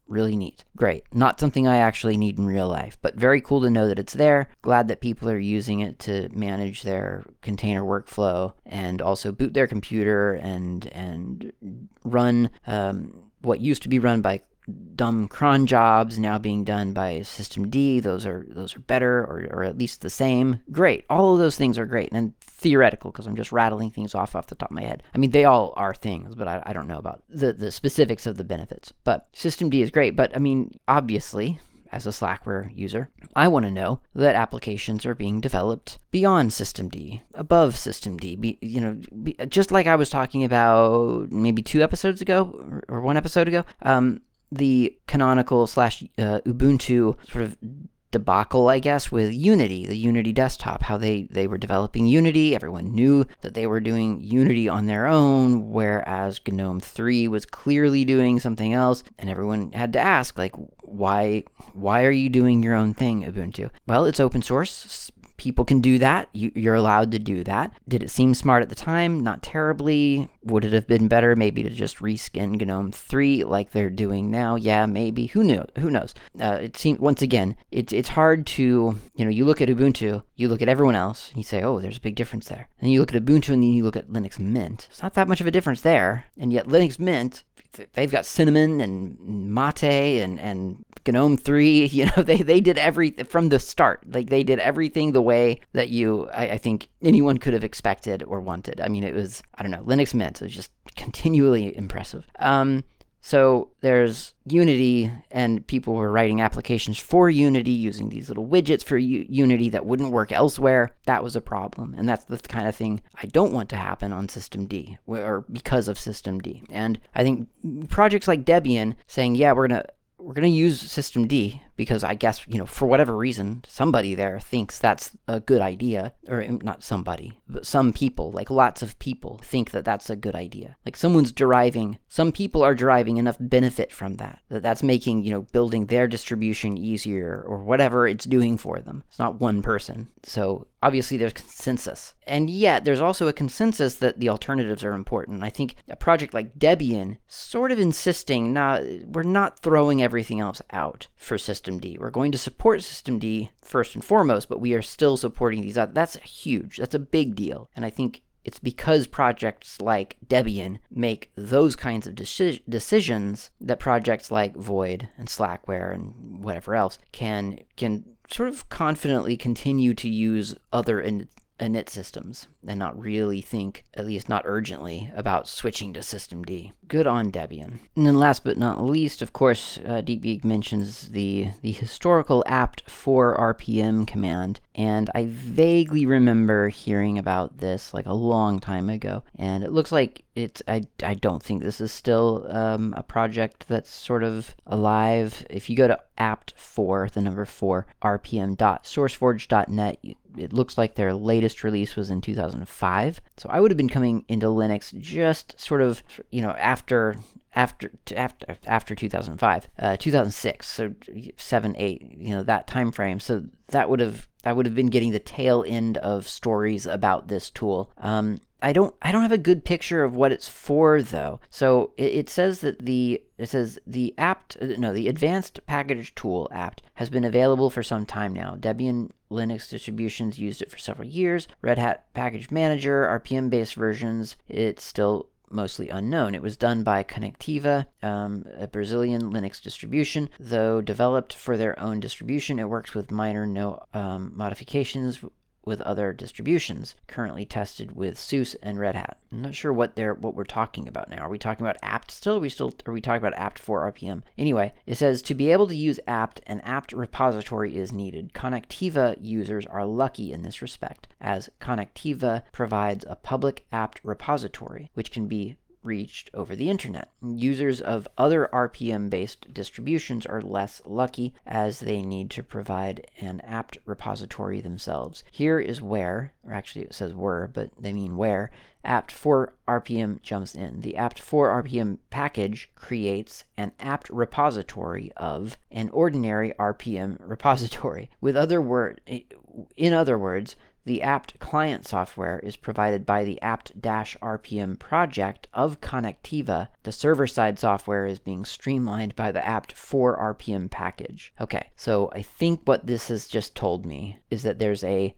Speaker 1: Really neat. Great. Not something I actually need in real life, but very cool to know that it's there. Glad that people are using it to manage their container workflow and also boot their computer and and run um, what used to be run by dumb cron jobs now being done by systemd. Those are those are better, or, or at least the same. Great. All of those things are great and theoretical, because I'm just rattling things off off the top of my head. I mean, they all are things, but I, I don't know about the, the specifics of the benefits. But systemd is great. But I mean, obviously, as a Slackware user, I want to know that applications are being developed beyond systemd, above systemd. Be, you know, be, just like I was talking about maybe two episodes ago or, or one episode ago. Um, the canonical slash uh, Ubuntu sort of debacle, I guess, with Unity, the Unity desktop, how they, they were developing Unity. Everyone knew that they were doing Unity on their own, whereas GNOME three was clearly doing something else, and everyone had to ask, like, why, why are you doing your own thing, Ubuntu? Well, it's open source. People can do that. You, you're allowed to do that. Did it seem smart at the time? Not terribly. Would it have been better maybe to just reskin GNOME three like they're doing now? Yeah, maybe. Who knew? Who knows? Uh, it seems, once again, it's it's hard to, you know, you look at Ubuntu, you look at everyone else, and you say, oh, there's a big difference there. And then you look at Ubuntu, and then you look at Linux Mint. It's not that much of a difference there. And yet Linux Mint, they've got Cinnamon and Mate and, and GNOME three, you know, they, they did everything from the start. Like, they did everything the way that you, I, I think, anyone could have expected or wanted. I mean, it was, I don't know, Linux Mint was just continually impressive. Um, so there's Unity, and people were writing applications for Unity using these little widgets for U- Unity that wouldn't work elsewhere. That was a problem, and that's the kind of thing I don't want to happen on systemd, or because of systemd. And I think projects like Debian saying, yeah, we're gonna we're gonna use systemd because I guess, you know, for whatever reason, somebody there thinks that's a good idea, or not somebody, but some people, like lots of people, think that that's a good idea. Like someone's deriving, some people are deriving enough benefit from that, that that's making, you know, building their distribution easier, or whatever it's doing for them. It's not one person. So obviously there's consensus. And yet there's also a consensus that the alternatives are important. I think a project like Debian sort of insisting, not, we're not throwing everything else out for systemd. We're going to support systemd first and foremost, but we are still supporting these. That's huge. That's a big deal. And I think it's because projects like Debian make those kinds of deci- decisions that projects like Void and Slackware and whatever else can can sort of confidently continue to use other in- init systems and not really think, at least not urgently, about switching to systemd. Good on Debian. And then last but not least, of course, uh, DeepGeek mentions the, the historical apt for R P M command, and I vaguely remember hearing about this like a long time ago, and it looks like it's, I, I don't think this is still um, a project that's sort of alive. If you go to apt for, the number four, r p m dot sourceforge dot net, it looks like their latest release was in two thousand five. So I would have been coming into Linux just sort of, you know, after after after after two thousand five, uh, two thousand six, so seven, eight, you know, that time frame. So that would have that would have been getting the tail end of stories about this tool. Um, I don't I don't have a good picture of what it's for though. So it, it says that the it says the apt no the advanced package tool apt has been available for some time now. Debian Linux distributions used it for several years. Red Hat Package Manager, R P M based versions, it's still mostly unknown. It was done by Connectiva, um, a Brazilian Linux distribution. Though developed for their own distribution, it works with minor no um, modifications with other distributions, currently tested with SUSE and Red Hat. I'm not sure what they're what we're talking about now. Are we talking about apt still? Are we still are we talking about apt for R P M? Anyway, it says to be able to use apt, an apt repository is needed. Connectiva users are lucky in this respect, as Connectiva provides a public apt repository, which can be reached over the internet. Users of other R P M-based distributions are less lucky, as they need to provide an apt repository themselves. Here is where, or actually it says were, but they mean where, apt for R P M jumps in. The apt for R P M package creates an apt repository of an ordinary R P M repository. With other word, in other words, the apt client software is provided by the apt-R P M project of Connectiva. The server-side software is being streamlined by the apt four R P M package. Okay, so I think what this has just told me is that there's a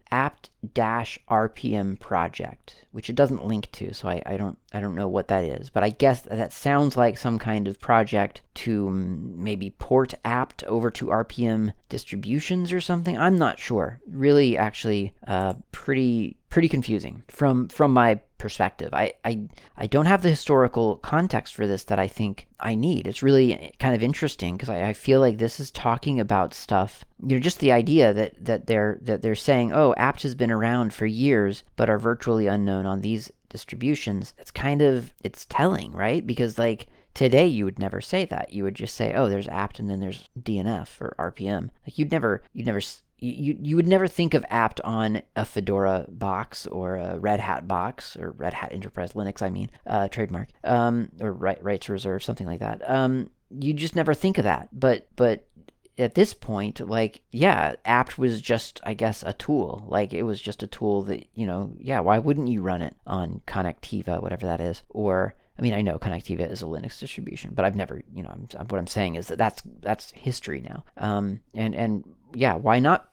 Speaker 1: apt-R P M project, which it doesn't link to, so I, I don't I don't know what that is. But I guess that sounds like some kind of project to maybe port apt over to R P M distributions or something. I'm not sure. Really, actually, uh, pretty pretty confusing from from my perspective. I, I I don't have the historical context for this that I think I need. It's really kind of interesting because I, I feel like this is talking about stuff. You know, just the idea that that they're that they're saying, oh, apt has been around for years, but are virtually unknown on these distributions. It's kind of it's telling, right? Because like today you would never say that. You would just say, oh, there's apt and then there's D N F or R P M. Like you'd never you'd never you you would never think of apt on a Fedora box or a Red Hat box or Red Hat Enterprise Linux, I mean, uh, trademark, um, or right, rights reserved, something like that. Um, you just never think of that. But but at this point, like, yeah, apt was just, I guess, a tool. Like, it was just a tool that, you know, yeah, why wouldn't you run it on Connectiva, whatever that is? Or, I mean, I know Connectiva is a Linux distribution, but I've never, you know, I'm, what I'm saying is that that's, that's history now. Um, and, and yeah, why not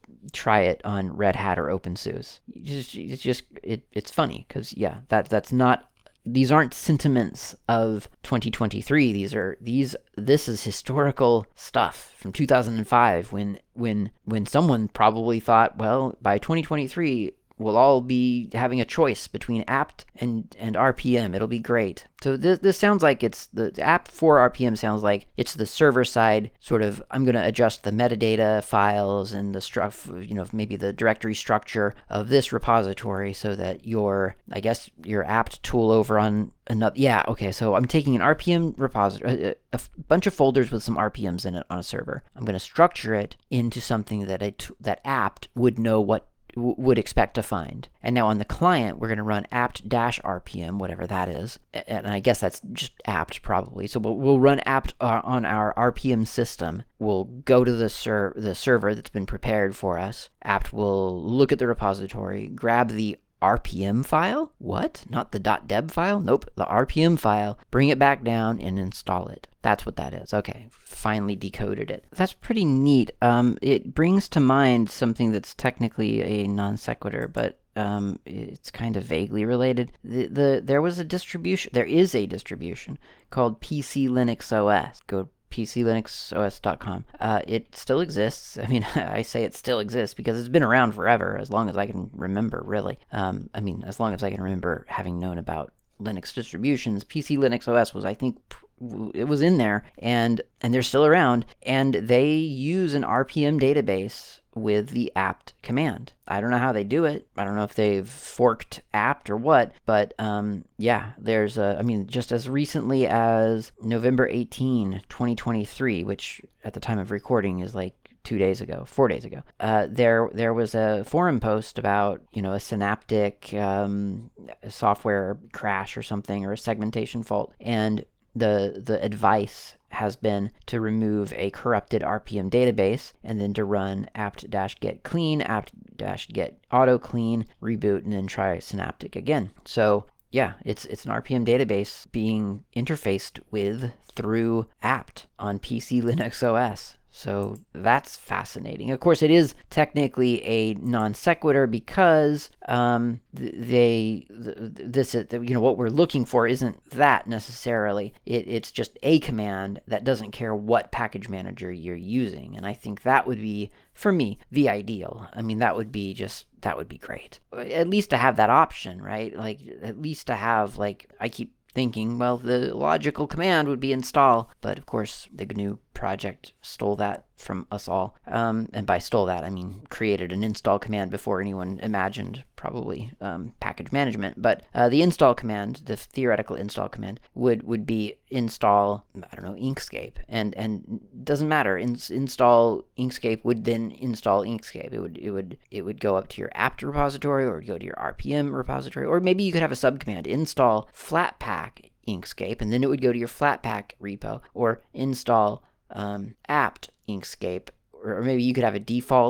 Speaker 1: try it on Red Hat or OpenSUSE? It's just, it's just, it, it's funny because, yeah, that, that's not, these aren't sentiments of twenty twenty-three. These are these this is historical stuff from two thousand five when when when someone probably thought, well, by twenty twenty-three we'll all be having a choice between apt and and R P M. It'll be great. So this this sounds like it's the, the apt four R P M sounds like it's the server side sort of. I'm going to adjust the metadata files and the struct, you know, maybe the directory structure of this repository so that your, I guess, your apt tool over on another. Yeah, okay. So I'm taking an R P M repository, a, a bunch of folders with some R P Ms in it on a server. I'm going to structure it into something that I that apt would know what would expect to find. And now on the client, we're going to run apt-R P M, whatever that is. And I guess that's just apt probably. So we'll, we'll run apt uh, on our R P M system. We'll go to the, ser the server that's been prepared for us. Apt will look at the repository, grab the R P M file? What? Not the .deb file? Nope, the R P M file. Bring it back down and install it. That's what that is. Okay, finally decoded it. That's pretty neat. Um, it brings to mind something that's technically a non sequitur, but um, it's kind of vaguely related. The, the there was a distribution. There is a distribution called P C Linux O S. Go P C Linux O S dot com. Uh, it still exists. I mean, I say it still exists because it's been around forever, as long as I can remember, really. Um, I mean, as long as I can remember having known about Linux distributions. P C Linux O S was, I think, it was in there, and and they're still around, and they use an R P M database with the apt command. I don't know how they do it. I don't know if they've forked apt or what, but um, yeah, there's a, I mean, just as recently as November eighteenth, twenty twenty-three, which at the time of recording is like two days ago, four days ago, uh, there there was a forum post about, you know, a synaptic um, software crash or something, or a segmentation fault, and the the advice has been to remove a corrupted R P M database and then to run apt-get clean, apt-get auto clean, reboot, and then try synaptic again. So yeah, it's it's an R P M database being interfaced with through apt on P C Linux O S. So that's fascinating. Of course, it is technically a non sequitur because um, they this you know what we're looking for isn't that necessarily. It, it's just a command that doesn't care what package manager you're using, and I think that would be, for me, the ideal. I mean, that would be just that would be great. At least to have that option, right? Like at least to have like I keep thinking, well, the logical command would be install, but of course the G N U project stole that from us all. Um, and by stole that, I mean created an install command before anyone imagined probably um, package management. But uh, the install command, the theoretical install command, would would be install, I don't know, Inkscape, and and doesn't matter. In, install Inkscape would then install Inkscape. It would it would it would go up to your apt repository, or go to your R P M repository, or maybe you could have a subcommand install Flatpak Inkscape, and then it would go to your Flatpak repo, or install um, apt Inkscape, or maybe you could have a default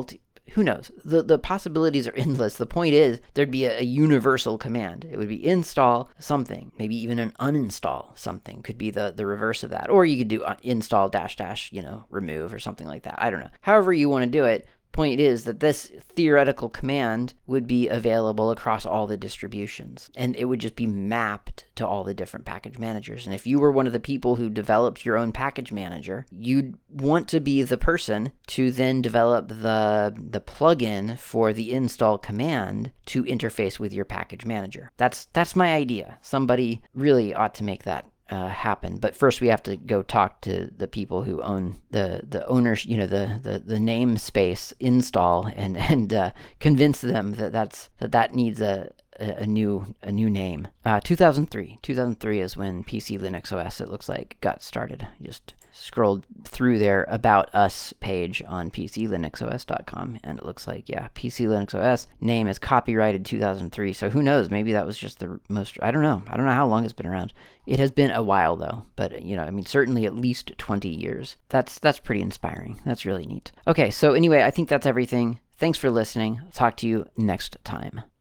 Speaker 1: who knows? The the possibilities are endless. The point is there'd be a, a universal command. It would be install something, maybe even an uninstall something could be the, the reverse of that. Or you could do install dash dash, you know, remove or something like that. I don't know. However you want to do it, point is that this theoretical command would be available across all the distributions, and it would just be mapped to all the different package managers. And if you were one of the people who developed your own package manager, you'd want to be the person to then develop the the plugin for the install command to interface with your package manager. That's that's my idea. Somebody really ought to make that Uh, happen. But first we have to go talk to the people who own the the owners, you know, the the, the namespace install, and and uh, convince them that that's that that needs a a new a new name. Uh, two thousand three. two thousand three is when P C Linux O S, it looks like, got started. Just scrolled through their About Us page on P C Linux O S dot com, and it looks like, yeah, P C Linux O S name is copyrighted two thousand three. So who knows? Maybe that was just the most, I don't know. I don't know how long it's been around. It has been a while though, but you know, I mean, certainly at least twenty years. That's that's pretty inspiring. That's really neat. Okay, so anyway, I think that's everything. Thanks for listening. I'll talk to you next time.